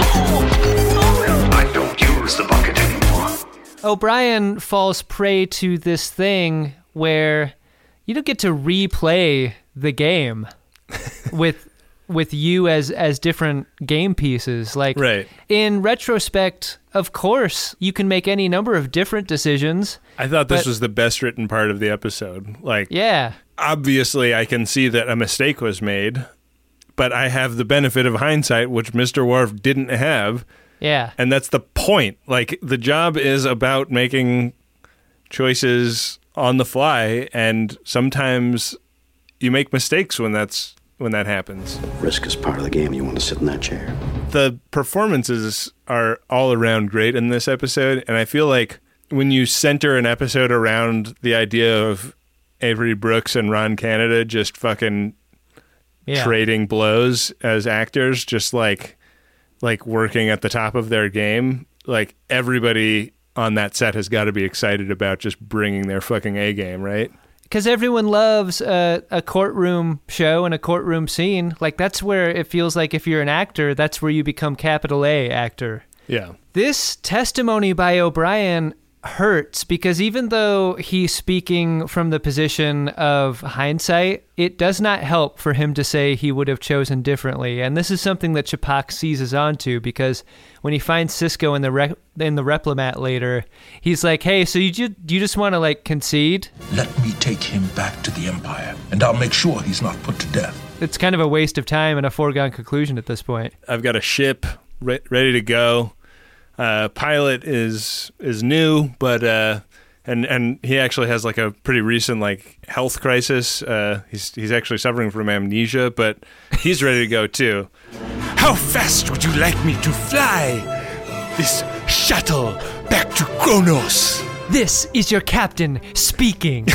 I don't use the bucket anymore. O'Brien falls prey to this thing where you don't get to replay the game with with you as as different game pieces. Like, right. In retrospect, of course, you can make any number of different decisions. I thought this but, was the best written part of the episode. Like, yeah. Obviously, I can see that a mistake was made, but I have the benefit of hindsight, which Mister Worf didn't have. Yeah. And that's the point. Like, the job is about making choices on the fly, and sometimes you make mistakes when that's when that happens. Risk is part of the game. You want to sit in that chair. The performances are all around great in this episode, and I feel like when you center an episode around the idea of Avery Brooks and Ron Canada just fucking yeah. trading blows as actors, just like like working at the top of their game, like everybody on that set has got to be excited about just bringing their fucking A game, right? Because everyone loves a, a courtroom show and a courtroom scene. Like, that's where it feels like if you're an actor, that's where you become capital A actor. Yeah. This testimony by O'Brien hurts because even though he's speaking from the position of hindsight, it does not help for him to say he would have chosen differently. And this is something that Ch'pak seizes onto because when he finds Sisko in the re- in the replimat later, he's like, "Hey, so you ju- you just want to like concede? Let me take him back to the Empire, and I'll make sure he's not put to death." It's kind of a waste of time and a foregone conclusion at this point. I've got a ship re- ready to go. Uh, pilot is is new, but uh, and and he actually has like a pretty recent like health crisis. Uh, he's he's actually suffering from amnesia, but he's ready to go too. How fast would you like me to fly this shuttle back to Kronos? This is your captain speaking.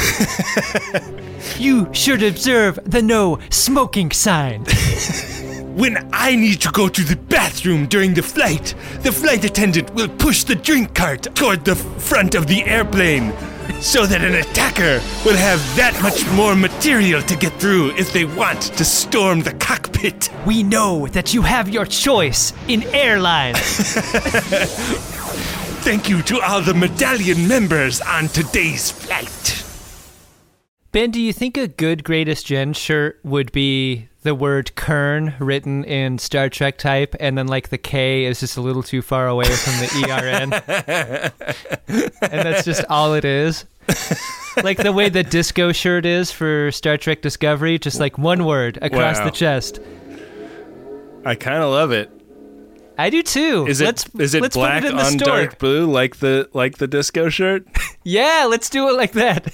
You should observe the no smoking sign. When I need to go to the bathroom during the flight, the flight attendant will push the drink cart toward the front of the airplane so that an attacker will have that much more material to get through if they want to storm the cockpit. We know that you have your choice in airlines. Thank you to all the Medallion members on today's flight. Ben, do you think a good Greatest Gen shirt would be the word Kern written in Star Trek type, and then like the K is just a little too far away from the E R N? And that's just all it is? Like the way the disco shirt is for Star Trek Discovery, just like one word across Wow. the chest. I kind of love it. I do too. Is it let's, is it let's black put it in the on store. dark blue like the like the disco shirt? Yeah, let's do it like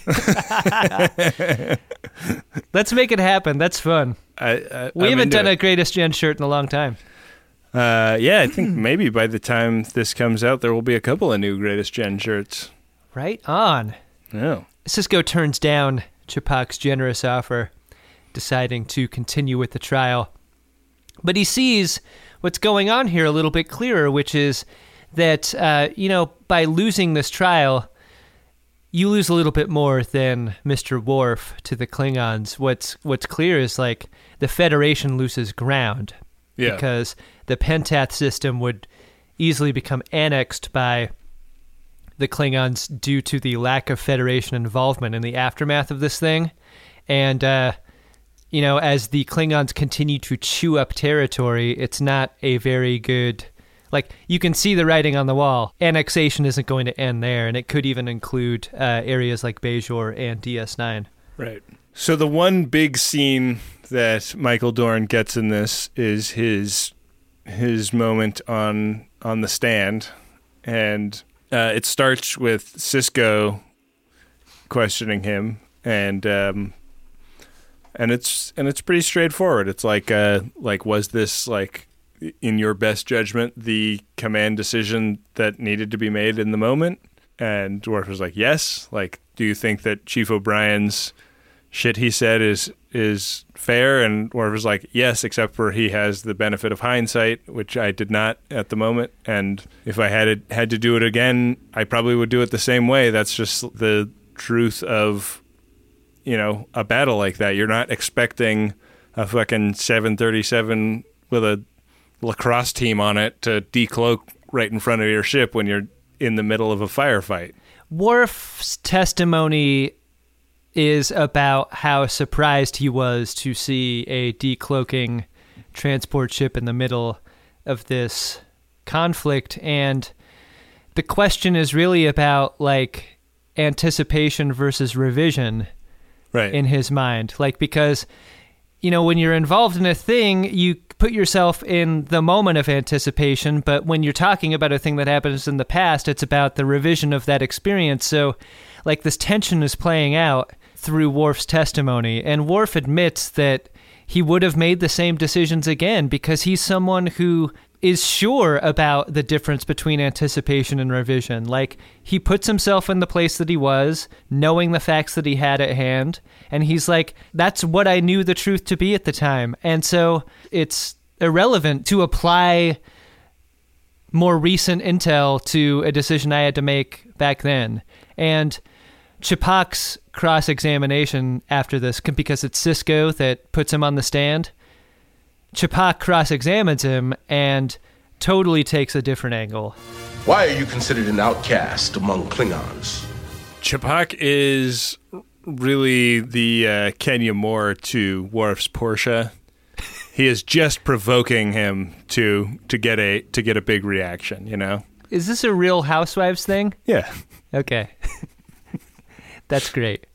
that. Let's make it happen. That's fun. I, I, we I'm haven't into done it. a Greatest Gen shirt in a long time. Uh, yeah, I think maybe by the time this comes out, there will be a couple of new Greatest Gen shirts. Right on. Oh. Sisko turns down Chapak's generous offer, deciding to continue with the trial. But he sees what's going on here a little bit clearer, which is that, uh, you know, by losing this trial, you lose a little bit more than Mister Worf to the Klingons. What's what's clear is, like, the Federation loses ground. Yeah. Because the Pentath system would easily become annexed by the Klingons due to the lack of Federation involvement in the aftermath of this thing. And, uh, you know, as the Klingons continue to chew up territory, it's not a very good... Like, you can see the writing on the wall. Annexation isn't going to end there, and it could even include uh, areas like Bajor and D S nine. Right. So the one big scene that Michael Dorn gets in this is his his moment on on the stand, and uh, it starts with Sisko questioning him, and um, and it's and it's pretty straightforward. It's like uh, like was this like, in your best judgment, the command decision that needed to be made in the moment? And Worf was like, yes. Like, do you think that Chief O'Brien's shit he said is is fair? And Worf was like, yes, except for he has the benefit of hindsight, which I did not at the moment. And if I had it, had to do it again, I probably would do it the same way. That's just the truth of, you know, a battle like that. You're not expecting a fucking seven thirty-seven with a lacrosse team on it to decloak right in front of your ship when you're in the middle of a firefight. Worf's testimony is about how surprised he was to see a decloaking transport ship in the middle of this conflict, and the question is really about, like, anticipation versus revision, right, in his mind. Like, because, you know, when you're involved in a thing, you put yourself in the moment of anticipation, but when you're talking about a thing that happens in the past, it's about the revision of that experience. So, like, this tension is playing out through Worf's testimony, and Worf admits that he would have made the same decisions again because he's someone who is sure about the difference between anticipation and revision. Like, he puts himself in the place that he was, knowing the facts that he had at hand, and he's like, that's what I knew the truth to be at the time. And so it's irrelevant to apply more recent intel to a decision I had to make back then. And Chapak's cross-examination after this, because it's Sisko that puts him on the stand, Chapak cross-examines him and totally takes a different angle. Why are you considered an outcast among Klingons? Chapak is really the uh, Kenya Moore to Worf's Portia. He is just provoking him to to get a to get a big reaction, you know? Is this a Real Housewives thing? Yeah. Okay. That's great.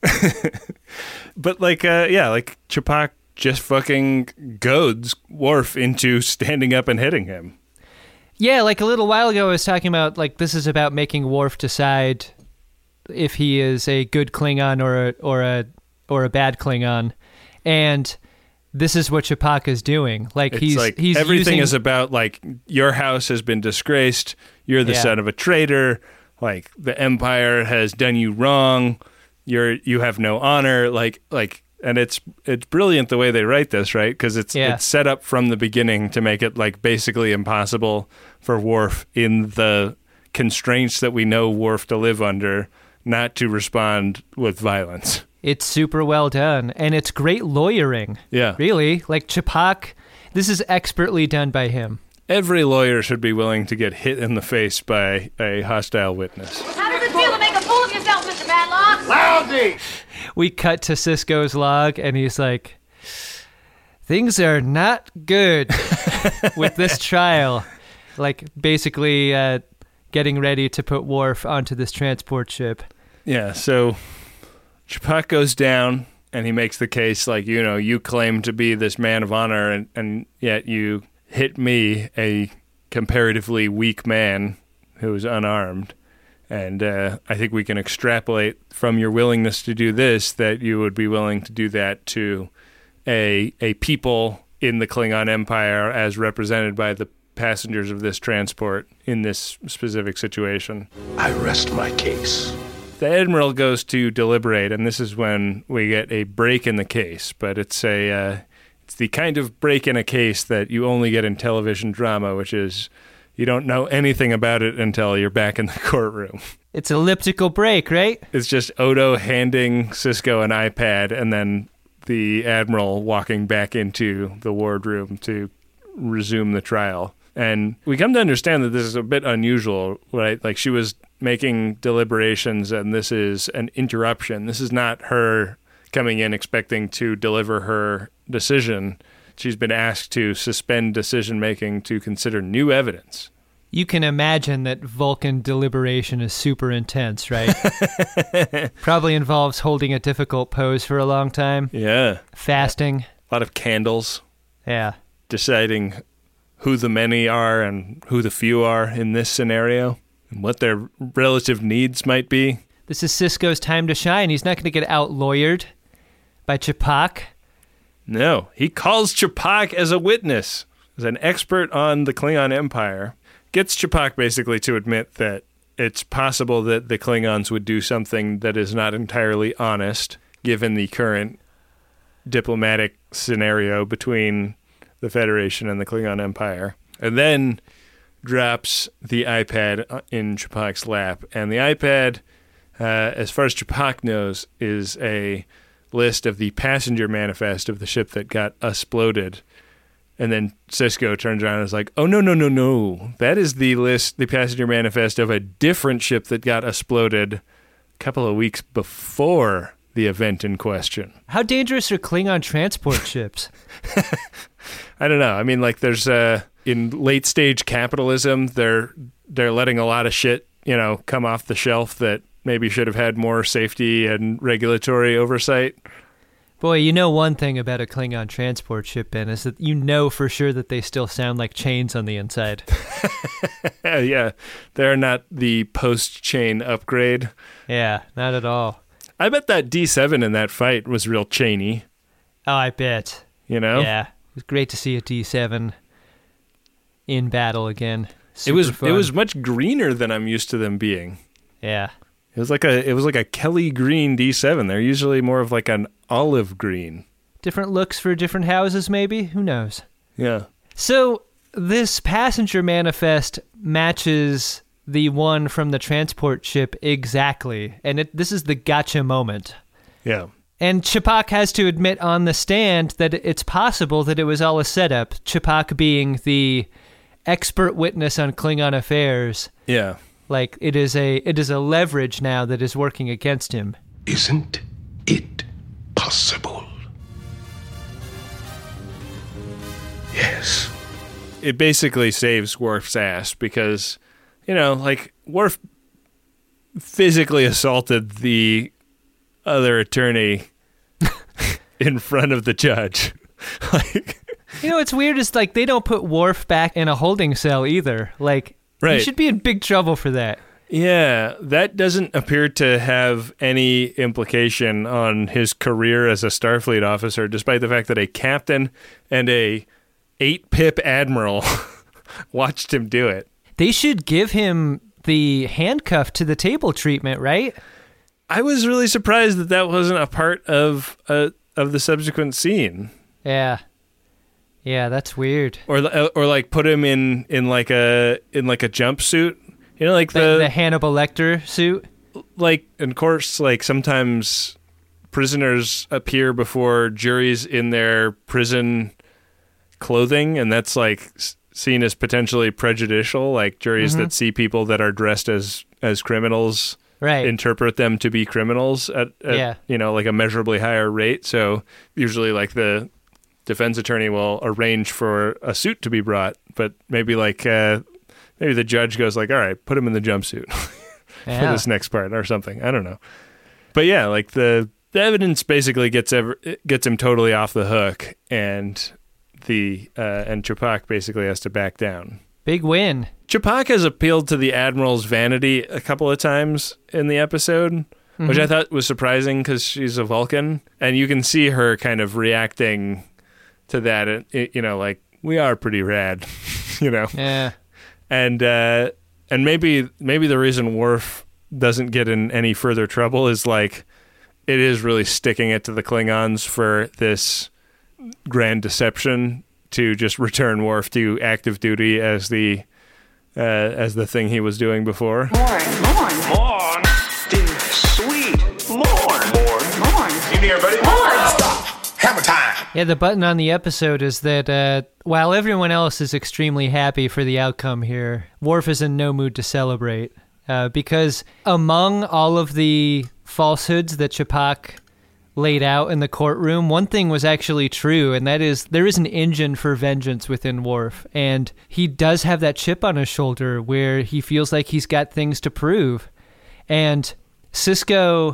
But like, uh, yeah, like Chapak just fucking goads Worf into standing up and hitting him. Yeah, like a little while ago I was talking about, like, this is about making Worf decide if he is a good Klingon or a, or a, or a bad Klingon. And this is what Chapak is doing. Like, It's he's, like he's everything using... is about, like, your house has been disgraced. You're the Yeah. son of a traitor. Like, the Empire has done you wrong. You're you have no honor. Like like, and it's it's brilliant the way they write this, right? Because it's Yeah. it's set up from the beginning to make it like basically impossible for Worf, in the constraints that we know Worf to live under, not to respond with violence. It's super well done, and it's great lawyering. Yeah. Really. Like, Chapak, this is expertly done by him. Every lawyer should be willing to get hit in the face by a hostile witness. How does it feel to make a fool of yourself, Mister Matlock? Lousy! we cut to Sisko's log, and he's like, things are not good with this trial. Like, basically uh, getting ready to put Worf onto this transport ship. Yeah, so Ch'pak goes down, and he makes the case, like, you know, you claim to be this man of honor, and, and yet you hit me, a comparatively weak man who is unarmed. And uh, I think we can extrapolate from your willingness to do this that you would be willing to do that to a a people in the Klingon Empire as represented by the passengers of this transport in this specific situation. I rest my case. The Admiral goes to deliberate, and this is when we get a break in the case. But it's a uh, it's the kind of break in a case that you only get in television drama, which is you don't know anything about it until you're back in the courtroom. It's elliptical break, right? It's just Odo handing Sisko an iPad, and then the Admiral walking back into the wardroom to resume the trial. And we come to understand that this is a bit unusual, right? Like, she was making deliberations, and this is an interruption. This is not her coming in expecting to deliver her decision. She's been asked to suspend decision-making to consider new evidence. You can imagine that Vulcan deliberation is super intense, right? Probably involves holding a difficult pose for a long time. Yeah. Fasting. A lot of candles. Yeah. Deciding who the many are and who the few are in this scenario, and what their relative needs might be. This is Sisko's time to shine. He's not going to get out-lawyered by Ch'pak. No, he calls Ch'pak as a witness, as an expert on the Klingon Empire. Gets Ch'pak basically to admit that it's possible that the Klingons would do something that is not entirely honest, given the current diplomatic scenario between the Federation and the Klingon Empire. And then drops the iPad in Ch'pak's lap. And the iPad, uh, as far as Ch'pak knows, is a list of the passenger manifest of the ship that got exploded. And then Sisko turns around and is like, oh, no, no, no, no. That is the list, the passenger manifest of a different ship that got exploded a couple of weeks before the event in question. How dangerous are Klingon transport ships? I don't know. I mean, like, there's uh, in late stage capitalism, they're they're letting a lot of shit, you know, come off the shelf that maybe should have had more safety and regulatory oversight. Boy, you know one thing about a Klingon transport ship, Ben, is that you know for sure that they still sound like chains on the inside. Yeah, they're not the post-chain upgrade. Yeah, not at all. I bet that D seven in that fight was real chainy. Oh, I bet. You know? Yeah, it was great to see a D seven in battle again. Super it was fun. It was much greener than I'm used to them being. Yeah. It was like a it was like a Kelly green D seven. They're usually more of like an olive green. Different looks for different houses, maybe? Who knows? Yeah. So this passenger manifest matches the one from the transport ship exactly. And it, this is the gotcha moment. Yeah. And Ch'pak has to admit on the stand that it's possible that it was all a setup. Ch'pak being the expert witness on Klingon affairs. Yeah. Like, it is a it is a leverage now that is working against him. Isn't it possible? Yes. It basically saves Worf's ass because, you know, like, Worf physically assaulted the other attorney in front of the judge. Like, you know, what's weird is, like, they don't put Worf back in a holding cell either. Like, right. He should be in big trouble for that. Yeah, that doesn't appear to have any implication on his career as a Starfleet officer, despite the fact that a captain and a eight-pip admiral watched him do it. They should give him the handcuff to the table treatment, right? I was really surprised that that wasn't a part of uh, of the subsequent scene. Yeah. Yeah, that's weird. Or or like put him in, in like a in like a jumpsuit, you know, like the, the the Hannibal Lecter suit. Like, of course, like sometimes prisoners appear before juries in their prison clothing, and that's like seen as potentially prejudicial. Like juries mm-hmm. that see people that are dressed as as criminals right. interpret them to be criminals at, at yeah. you know, like a measurably higher rate. So usually like the defense attorney will arrange for a suit to be brought, but maybe like uh, maybe the judge goes like, all right, put him in the jumpsuit yeah. for this next part or something. I don't know. But yeah, like the, the evidence basically gets ever, gets him totally off the hook, and the uh, and Ch'pak basically has to back down. Big win. Ch'pak has appealed to the Admiral's vanity a couple of times in the episode, mm-hmm. which I thought was surprising because she's a Vulcan, and you can see her kind of reacting to that. It, it, you know, like, we are pretty rad, you know. Yeah. And uh, and maybe maybe the reason Worf doesn't get in any further trouble is like it is really sticking it to the Klingons for this grand deception to just return Worf to active duty as the uh, as the thing he was doing before. Morn, morn, morn. Dear sweet, morn, morn, morn. You near, buddy? Morn. Stop. Hammer time. Yeah, the button on the episode is that uh, while everyone else is extremely happy for the outcome here, Worf is in no mood to celebrate. Uh, because among all of the falsehoods that Ch'pak laid out in the courtroom, one thing was actually true, and that is there is an engine for vengeance within Worf, and he does have that chip on his shoulder where he feels like he's got things to prove. And Sisko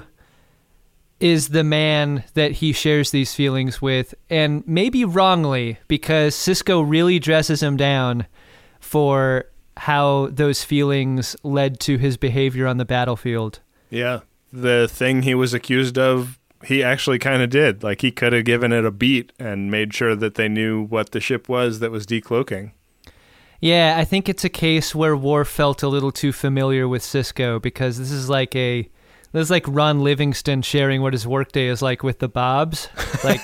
is the man that he shares these feelings with, and maybe wrongly, because Sisko really dresses him down for how those feelings led to his behavior on the battlefield. Yeah, the thing he was accused of, he actually kind of did. Like, he could have given it a beat and made sure that they knew what the ship was that was decloaking. Yeah, I think it's a case where Worf felt a little too familiar with Sisko, because this is like a this is like Ron Livingston sharing what his workday is like with the Bobs. Like,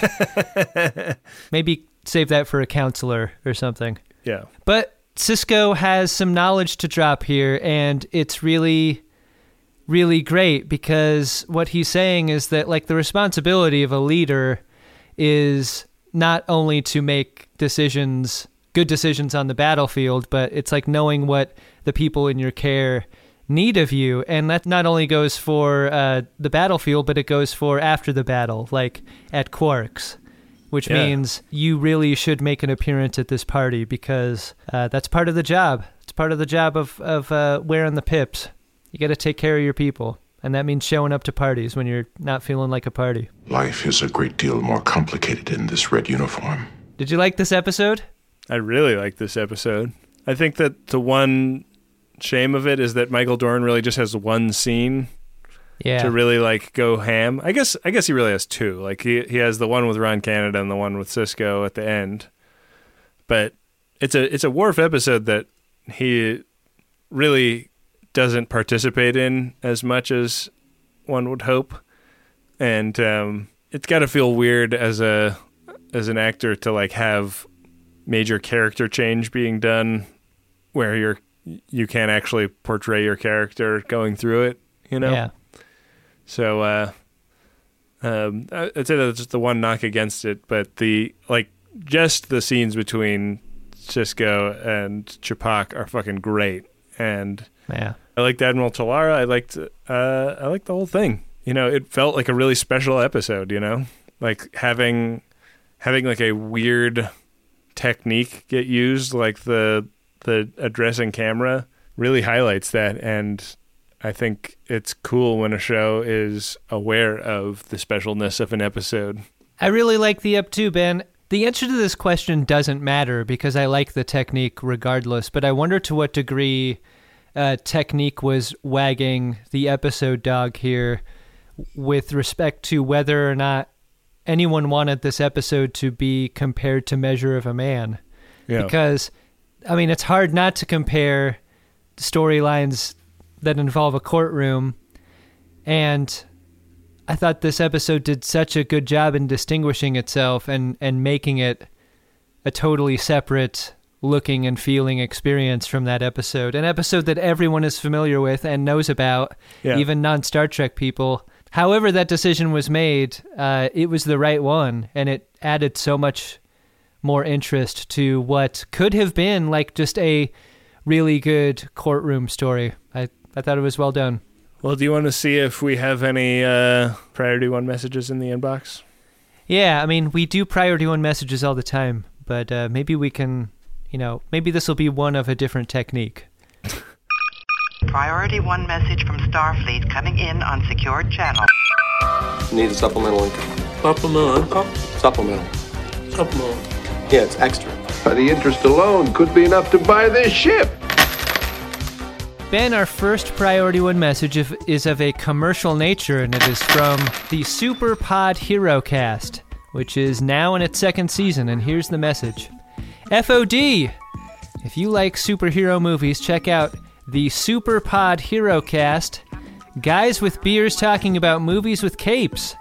maybe save that for a counselor or something. Yeah. But Sisko has some knowledge to drop here, and it's really, really great, because what he's saying is that, like, the responsibility of a leader is not only to make decisions, good decisions on the battlefield, but it's like knowing what the people in your care need of you. And that not only goes for uh, the battlefield, but it goes for after the battle, like at Quarks. Which yeah. means you really should make an appearance at this party, because uh, that's part of the job. It's part of the job of, of uh, wearing the pips. You got to take care of your people. And that means showing up to parties when you're not feeling like a party. Life is a great deal more complicated in this red uniform. Did you like this episode? I really like this episode. I think that the one shame of it is that Michael Dorn really just has one scene. Yeah. To really like go ham. I guess I guess he really has two. Like he he has the one with Ron Canada and the one with Sisko at the end. But it's a it's a Worf episode that he really doesn't participate in as much as one would hope. And um, it's got to feel weird as a as an actor to like have major character change being done where you're you can't actually portray your character going through it, you know? Yeah. So, uh, um, I'd say that's just the one knock against it, but the, like, just the scenes between Sisko and Ch'pak are fucking great. And yeah. I liked Admiral Talara. I liked, uh, I liked the whole thing. You know, it felt like a really special episode, you know, like having, having like a weird technique get used, like the, the addressing camera really highlights that. And I think it's cool when a show is aware of the specialness of an episode. I really like the up too, Ben. The answer to this question doesn't matter because I like the technique regardless, but I wonder to what degree uh, technique was wagging the episode dog here with respect to whether or not anyone wanted this episode to be compared to Measure of a Man. Yeah. Because, I mean, it's hard not to compare storylines that involve a courtroom, and I thought this episode did such a good job in distinguishing itself and, and making it a totally separate looking and feeling experience from that episode. An episode that everyone is familiar with and knows about, yeah. even non-Star Trek people. However that decision was made, uh, it was the right one, and it added so much more interest to what could have been like just a really good courtroom story. I I thought it was well done. Well, do you want to see if we have any uh, Priority One messages in the inbox? Yeah, I mean, we do Priority One messages all the time, but uh, maybe we can, you know, maybe this will be one of a different technique. Priority One message from Starfleet coming in on secured channel. Need a supplemental income. Supplemental income? Supplemental. Supplemental. Yeah, it's extra. The interest alone could be enough to buy this ship. Ben, our first Priority One message is of a commercial nature, and it is from the Super Pod Hero Cast, which is now in its second season, and here's the message. F O D! If you like superhero movies, check out the Super Pod Hero Cast, guys with beers talking about movies with capes.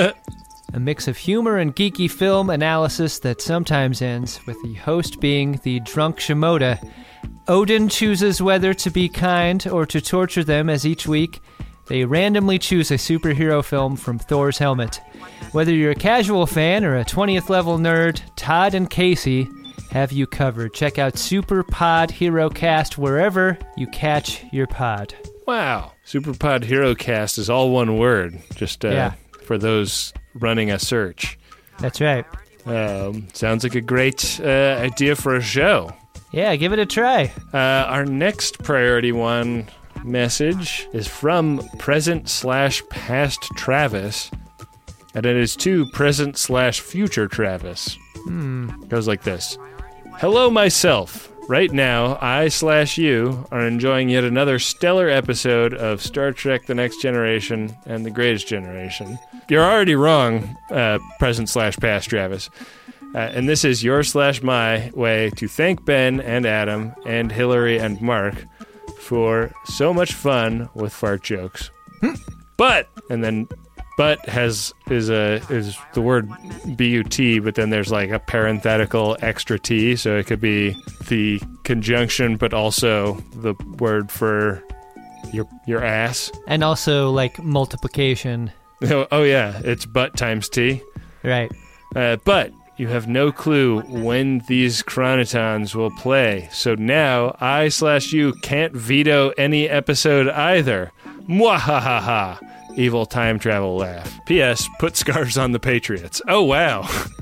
A mix of humor and geeky film analysis that sometimes ends with the host being the drunk Shimoda. Odin chooses whether to be kind or to torture them, as each week they randomly choose a superhero film from Thor's helmet. Whether you're a casual fan or a twentieth level nerd, Todd and Casey have you covered. Check out Super Pod Hero Cast wherever you catch your pod. Wow. Super Pod Hero Cast is all one word, just uh, yeah. for those running a search. That's right. Um, sounds like a great uh, idea for a show. Yeah, give it a try. Uh, our next Priority One message is from present slash past Travis, and it is to present slash future Travis. Hmm. Goes like this. Hello, myself. Right now, I slash you are enjoying yet another stellar episode of Star Trek The Next Generation and The Greatest Generation. You're already wrong, uh, present slash past Travis. Uh, and this is your slash my way to thank Ben and Adam and Hillary and Mark for so much fun with fart jokes. But, and then but has is a is the word B U T, but then there's like a parenthetical extra T, so it could be the conjunction, but also the word for your your ass. And also like multiplication. Oh, oh yeah, it's but times T. Right. Uh, but you have no clue when these chronotons will play, so now I slash you can't veto any episode either. Mwahaha! Evil time travel laugh. P S. Put scarves on the Patriots. Oh, wow.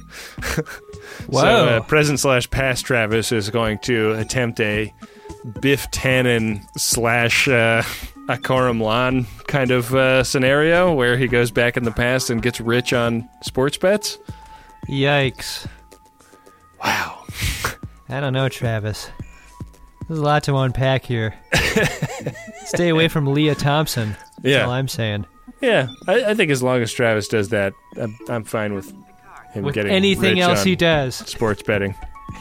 Whoa. So, uh, present slash past Travis is going to attempt a Biff Tannen slash uh, Akaram Lan kind of uh, scenario where he goes back in the past and gets rich on sports bets. Yikes. Wow. I don't know, Travis. There's a lot to unpack here. Stay away from Leah Thompson. That's yeah. all I'm saying. Yeah, I, I think as long as Travis does that, I'm, I'm fine with him with getting anything rich else on he does. Sports betting.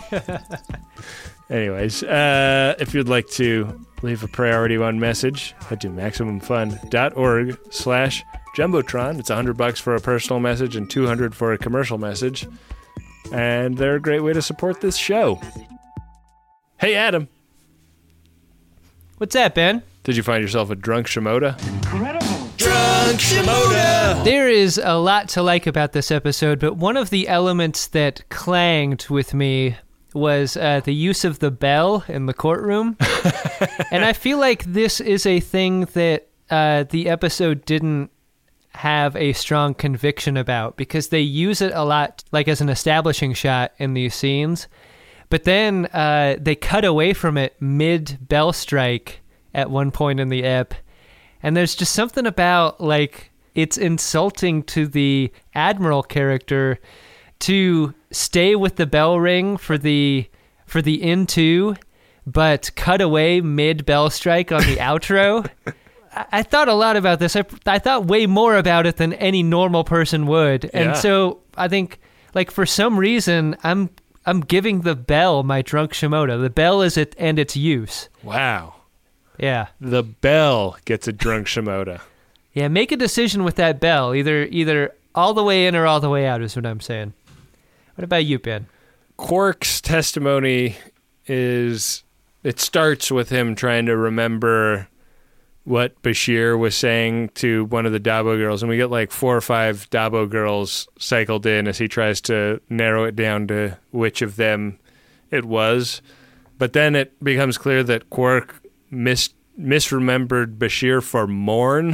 Anyways, uh, if you'd like to leave a Priority One message, head to MaximumFun.org slash Jumbotron. It's one hundred bucks for a personal message and two hundred for a commercial message. And they're a great way to support this show. Hey, Adam. What's that, Ben? Did you find yourself a drunk Shimoda? Incredible. Drunk Shimoda! There is a lot to like about this episode, but one of the elements that clanged with me was uh, the use of the bell in the courtroom. And I feel like this is a thing that uh, the episode didn't have a strong conviction about, because they use it a lot like as an establishing shot in these scenes. But then uh, they cut away from it mid-bell strike at one point in the ep. And there's just something about, like, it's insulting to the Admiral character to stay with the bell ring for the for the into, but cut away mid-bell strike on the outro. I, I thought a lot about this. I, I thought way more about it than any normal person would. And Yeah. so I think, like, for some reason, I'm I'm giving the bell my drunk Shimoda. The bell is it and its use. Wow. Yeah. The bell gets a drunk Shimoda. Yeah, make a decision with that bell. Either either all the way in or all the way out is what I'm saying. What about you, Ben? Quark's testimony is, it starts with him trying to remember what Bashir was saying to one of the Dabo girls, and we get like four or five Dabo girls cycled in as he tries to narrow it down to which of them it was. But then it becomes clear that Quark mis- misremembered Bashir for Morn.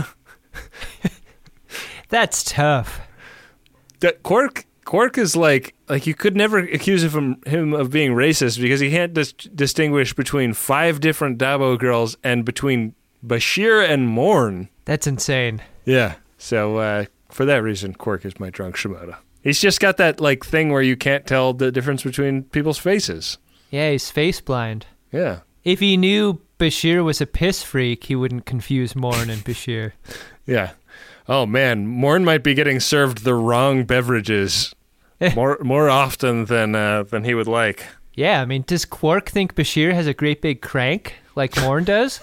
That's tough. That Quark Quark is like like you could never accuse of him, him of being racist because he can't dis- distinguish between five different Dabo girls and between Bashir and Morn. That's insane. Yeah. So uh, for that reason, Quark is my drunk Shimoda. He's just got that like thing where you can't tell the difference between people's faces. Yeah, he's face blind. Yeah. If he knew Bashir was a piss freak, he wouldn't confuse Morn and Bashir. Yeah. Oh man, Morn might be getting served the wrong beverages more more often than uh, than he would like. Yeah, I mean, does Quark think Bashir has a great big crank like Morn does?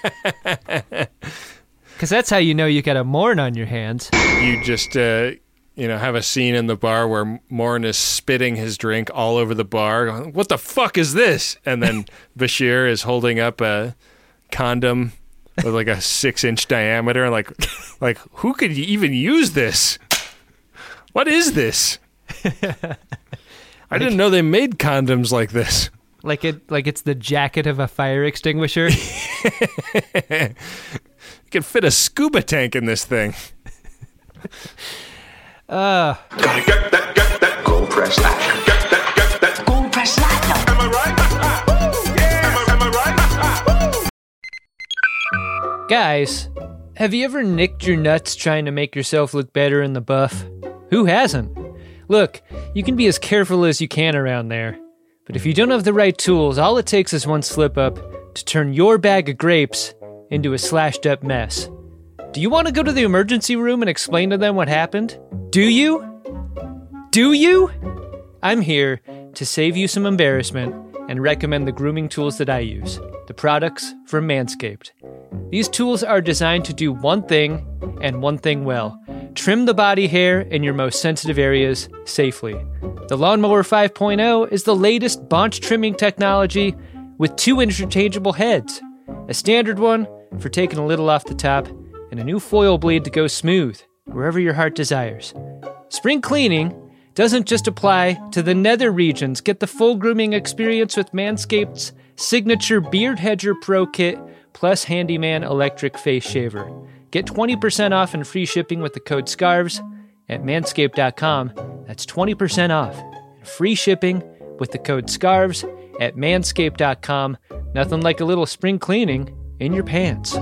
Because that's how you know you got a Morn on your hands. You just uh, you know have a scene in the bar where Morn is spitting his drink all over the bar. Going, what the fuck is this? And then Bashir is holding up a condom with like a six inch diameter. Like, like who could even use this? What is this? I didn't know they made condoms like this. Like it, like it's the jacket of a fire extinguisher. You can fit a scuba tank in this thing. Uh, Gotta get that, get that, go press that. Get that, get that, go press that. Am I right? Yeah. Am I, am I right? Guys, have you ever nicked your nuts trying to make yourself look better in the buff? Who hasn't? Look, you can be as careful as you can around there, but if you don't have the right tools, all it takes is one slip up to turn your bag of grapes into a slashed up mess. Do you want to go to the emergency room and explain to them what happened? Do you? Do you? I'm here to save you some embarrassment and recommend the grooming tools that I use, the products from Manscaped. These tools are designed to do one thing and one thing well: trim the body hair in your most sensitive areas safely. The Lawnmower five point oh is the latest bunch trimming technology with two interchangeable heads, a standard one for taking a little off the top, and a new foil blade to go smooth wherever your heart desires. Spring cleaning doesn't just apply to the nether regions. Get the full grooming experience with Manscaped's signature Beard Hedger Pro Kit plus Handyman Electric Face Shaver. Get twenty percent off and free shipping with the code SCARVES at manscaped dot com. That's twenty percent off and free shipping with the code SCARVES at manscaped dot com. Nothing like a little spring cleaning in your pants.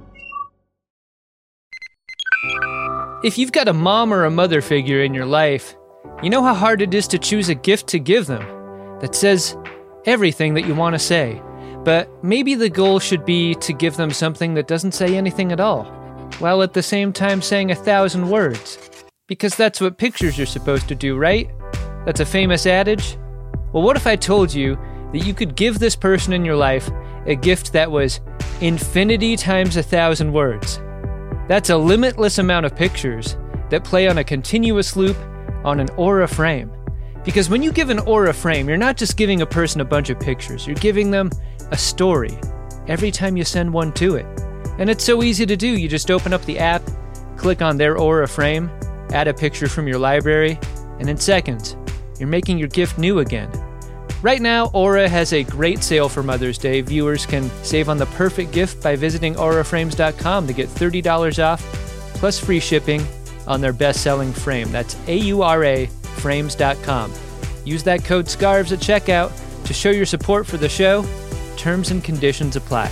If you've got a mom or a mother figure in your life, you know how hard it is to choose a gift to give them that says everything that you want to say. But maybe the goal should be to give them something that doesn't say anything at all, while at the same time saying a thousand words. Because that's what pictures are supposed to do, right? That's a famous adage. Well, what if I told you that you could give this person in your life a gift that was infinity times a thousand words? That's a limitless amount of pictures that play on a continuous loop on an Aura frame. Because when you give an Aura frame, you're not just giving a person a bunch of pictures, you're giving them a story every time you send one to it. And it's so easy to do. You just open up the app, click on their Aura frame, add a picture from your library, and in seconds, you're making your gift new again. Right now, Aura has a great sale for Mother's Day. Viewers can save on the perfect gift by visiting aura frames dot com to get thirty dollars off, plus free shipping on their best-selling frame. That's A U R A frames dot com. Use that code SCARVES at checkout to show your support for the show. Terms and conditions apply.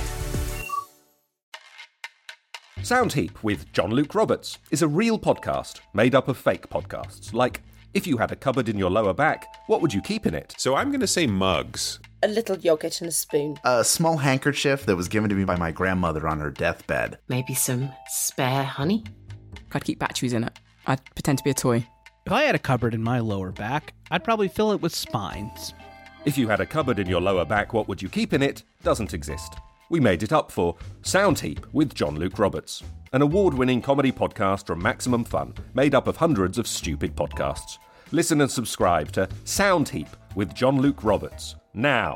Soundheap with John Luke Roberts is a real podcast made up of fake podcasts, like if you had a cupboard in your lower back, what would you keep in it? So I'm going to say mugs. A little yogurt and a spoon. A small handkerchief that was given to me by my grandmother on her deathbed. Maybe some spare honey? I'd keep batteries in it. I'd pretend to be a toy. If I had a cupboard in my lower back, I'd probably fill it with spines. If you had a cupboard in your lower back, what would you keep in it? Doesn't exist. We made it up for Soundheap with John Luke Roberts, an award-winning comedy podcast from Maximum Fun, made up of hundreds of stupid podcasts. Listen and subscribe to Soundheap with John Luke Roberts now.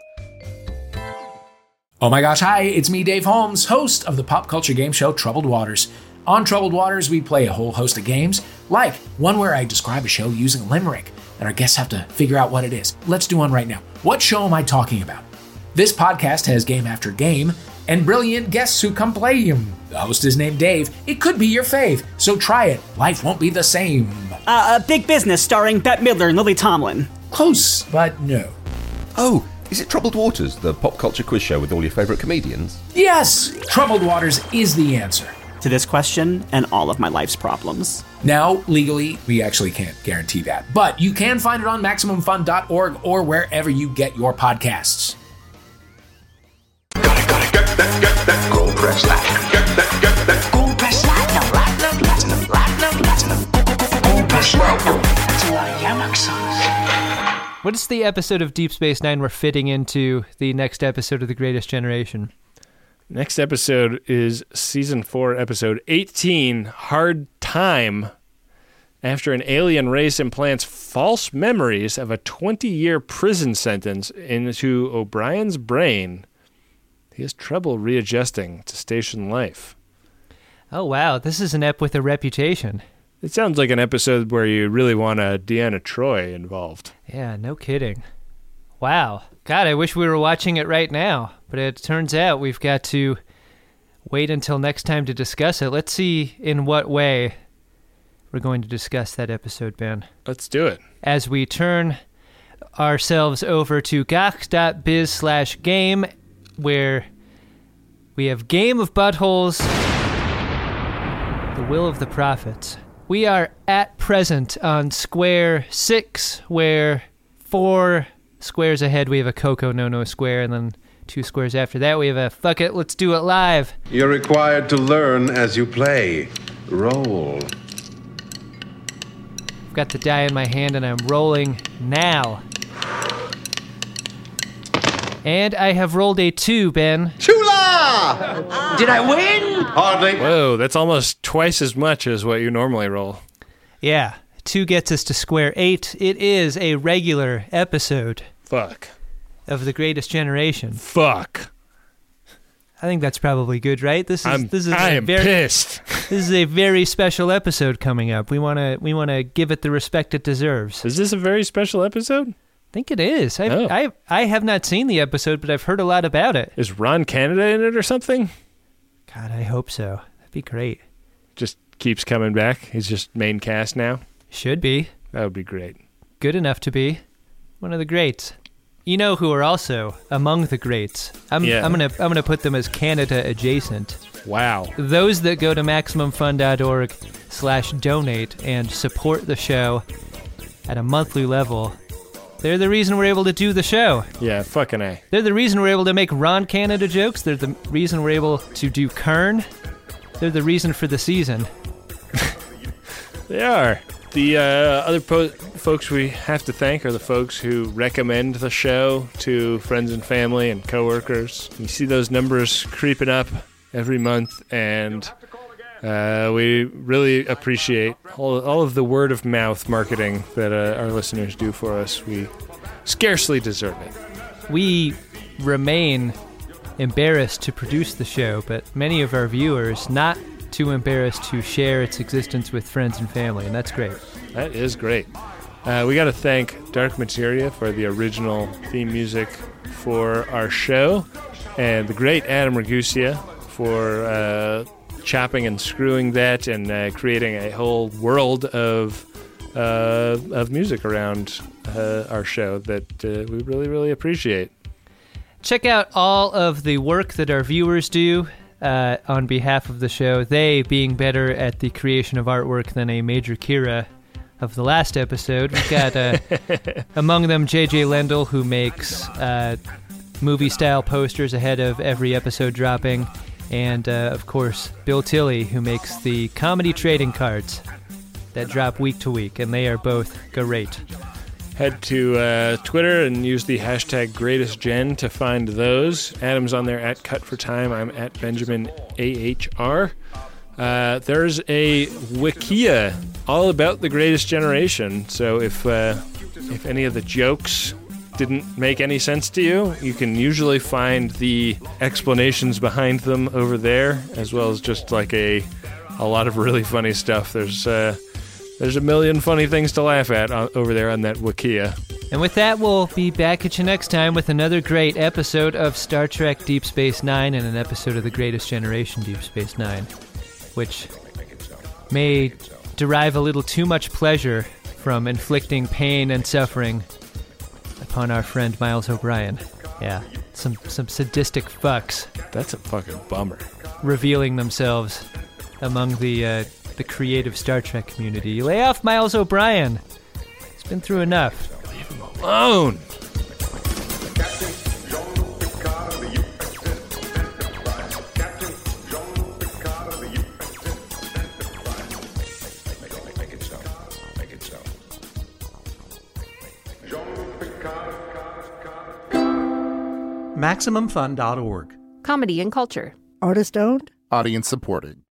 Oh my gosh, hi, it's me, Dave Holmes, host of the pop culture game show Troubled Waters. On Troubled Waters, we play a whole host of games, like one where I describe a show using a limerick, and our guests have to figure out what it is. Let's do one right now. What show am I talking about? This podcast has game after game, and brilliant guests who come play him. The host is named Dave. It could be your fave, so try it. Life won't be the same. Uh, a Big Business starring Bette Midler and Lily Tomlin. Close, but no. Oh, is it Troubled Waters, the pop culture quiz show with all your favourite comedians? Yes! Troubled Waters is the answer to this question and all of my life's problems. Now, legally, we actually can't guarantee that, but you can find it on Maximum Fun dot org or wherever you get your podcasts. Gotta, gotta get that, get that gold press platinum. Get that, get that gold press platinum, platinum, platinum, platinum, platinum, gold press platinum. That's a lot of Yamak sauce. What is the episode of Deep Space Nine we're fitting into the next episode of The Greatest Generation? Next episode is season four, episode eighteen, Hard Time. After an alien race implants false memories of a twenty-year prison sentence into O'Brien's brain, he has trouble readjusting to station life. Oh, wow. This is an ep with a reputation. It sounds like an episode where you really want a Deanna Troi involved. Yeah, no kidding. Wow. God, I wish we were watching it right now. But it turns out we've got to wait until next time to discuss it. Let's see in what way we're going to discuss that episode, Ben. Let's do it. As we turn ourselves over to gawk.biz slash game, where we have Game of Buttholes, The Will of the Prophets. We are at present on square six, where four squares ahead we have a Coco No No square, and then two squares after that we have a fuck it, let's do it live. You're required to learn as you play. Roll. I've got the die in my hand and I'm rolling now. And I have rolled a two, Ben. Chula! Did I win? Hardly. Whoa, that's almost twice as much as what you normally roll. Yeah, two gets us to square eight. It is a regular episode. Fuck. Of The Greatest Generation. Fuck. I think that's probably good, right? This is I'm, this is I a am very, pissed. This is a very special episode coming up. We want to we want to give it the respect it deserves. Is this a very special episode? I think it is. I've, oh. I I have not seen the episode, but I've heard a lot about it. Is Ron Canada in it or something? God, I hope so. That'd be great. Just keeps coming back. He's just main cast now. Should be. That would be great. Good enough to be one of the greats. You know who are also among the greats? I'm yeah. I'm gonna I'm gonna put them as Canada adjacent. Wow. Those that go to maximumfun.org slash donate and support the show at a monthly level, they're the reason we're able to do the show. Yeah, fucking A. They're the reason we're able to make Ron Canada jokes. They're the reason we're able to do Kern. They're the reason for the season. They are. The uh, other po- folks we have to thank are the folks who recommend the show to friends and family and coworkers. You see those numbers creeping up every month, and uh, we really appreciate all, all of the word of mouth marketing that uh, our listeners do for us. We scarcely deserve it. We remain embarrassed to produce the show, but many of our viewers not too embarrassed to share its existence with friends and family, and that's great. That is great. Uh, we got to thank Dark Materia for the original theme music for our show, and the great Adam Ragusia for uh, chopping and screwing that and uh, creating a whole world of uh, of music around uh, our show that uh, we really, really appreciate. Check out all of the work that our viewers do uh, on behalf of the show, they being better at the creation of artwork than a Major Kira of the last episode. We've got uh, among them J J Lendl, who makes uh, movie-style posters ahead of every episode dropping, and uh, of course Bill Tilley, who makes the comedy trading cards that drop week to week, and they are both great. Head to uh, Twitter and use the hashtag GreatestGen to find those. Adam's on there at Cut for Time. I'm at Benjamin A H R. Uh, there's a Wikia all about the Greatest Generation. So if uh, if any of the jokes didn't make any sense to you, you can usually find the explanations behind them over there, as well as just like a a lot of really funny stuff. There's uh, There's a million funny things to laugh at uh, over there on that Wikia. And with that, we'll be back at you next time with another great episode of Star Trek Deep Space Nine and an episode of The Greatest Generation Deep Space Nine, which may derive a little too much pleasure from inflicting pain and suffering upon our friend Miles O'Brien. Yeah, some some sadistic fucks. That's a fucking bummer. Revealing themselves among the uh, the creative Star Trek community. You lay off Miles O'Brien. He's been through enough. Leave him alone. Maximum Fun dot org. Comedy and culture. Artist owned. Audience supported.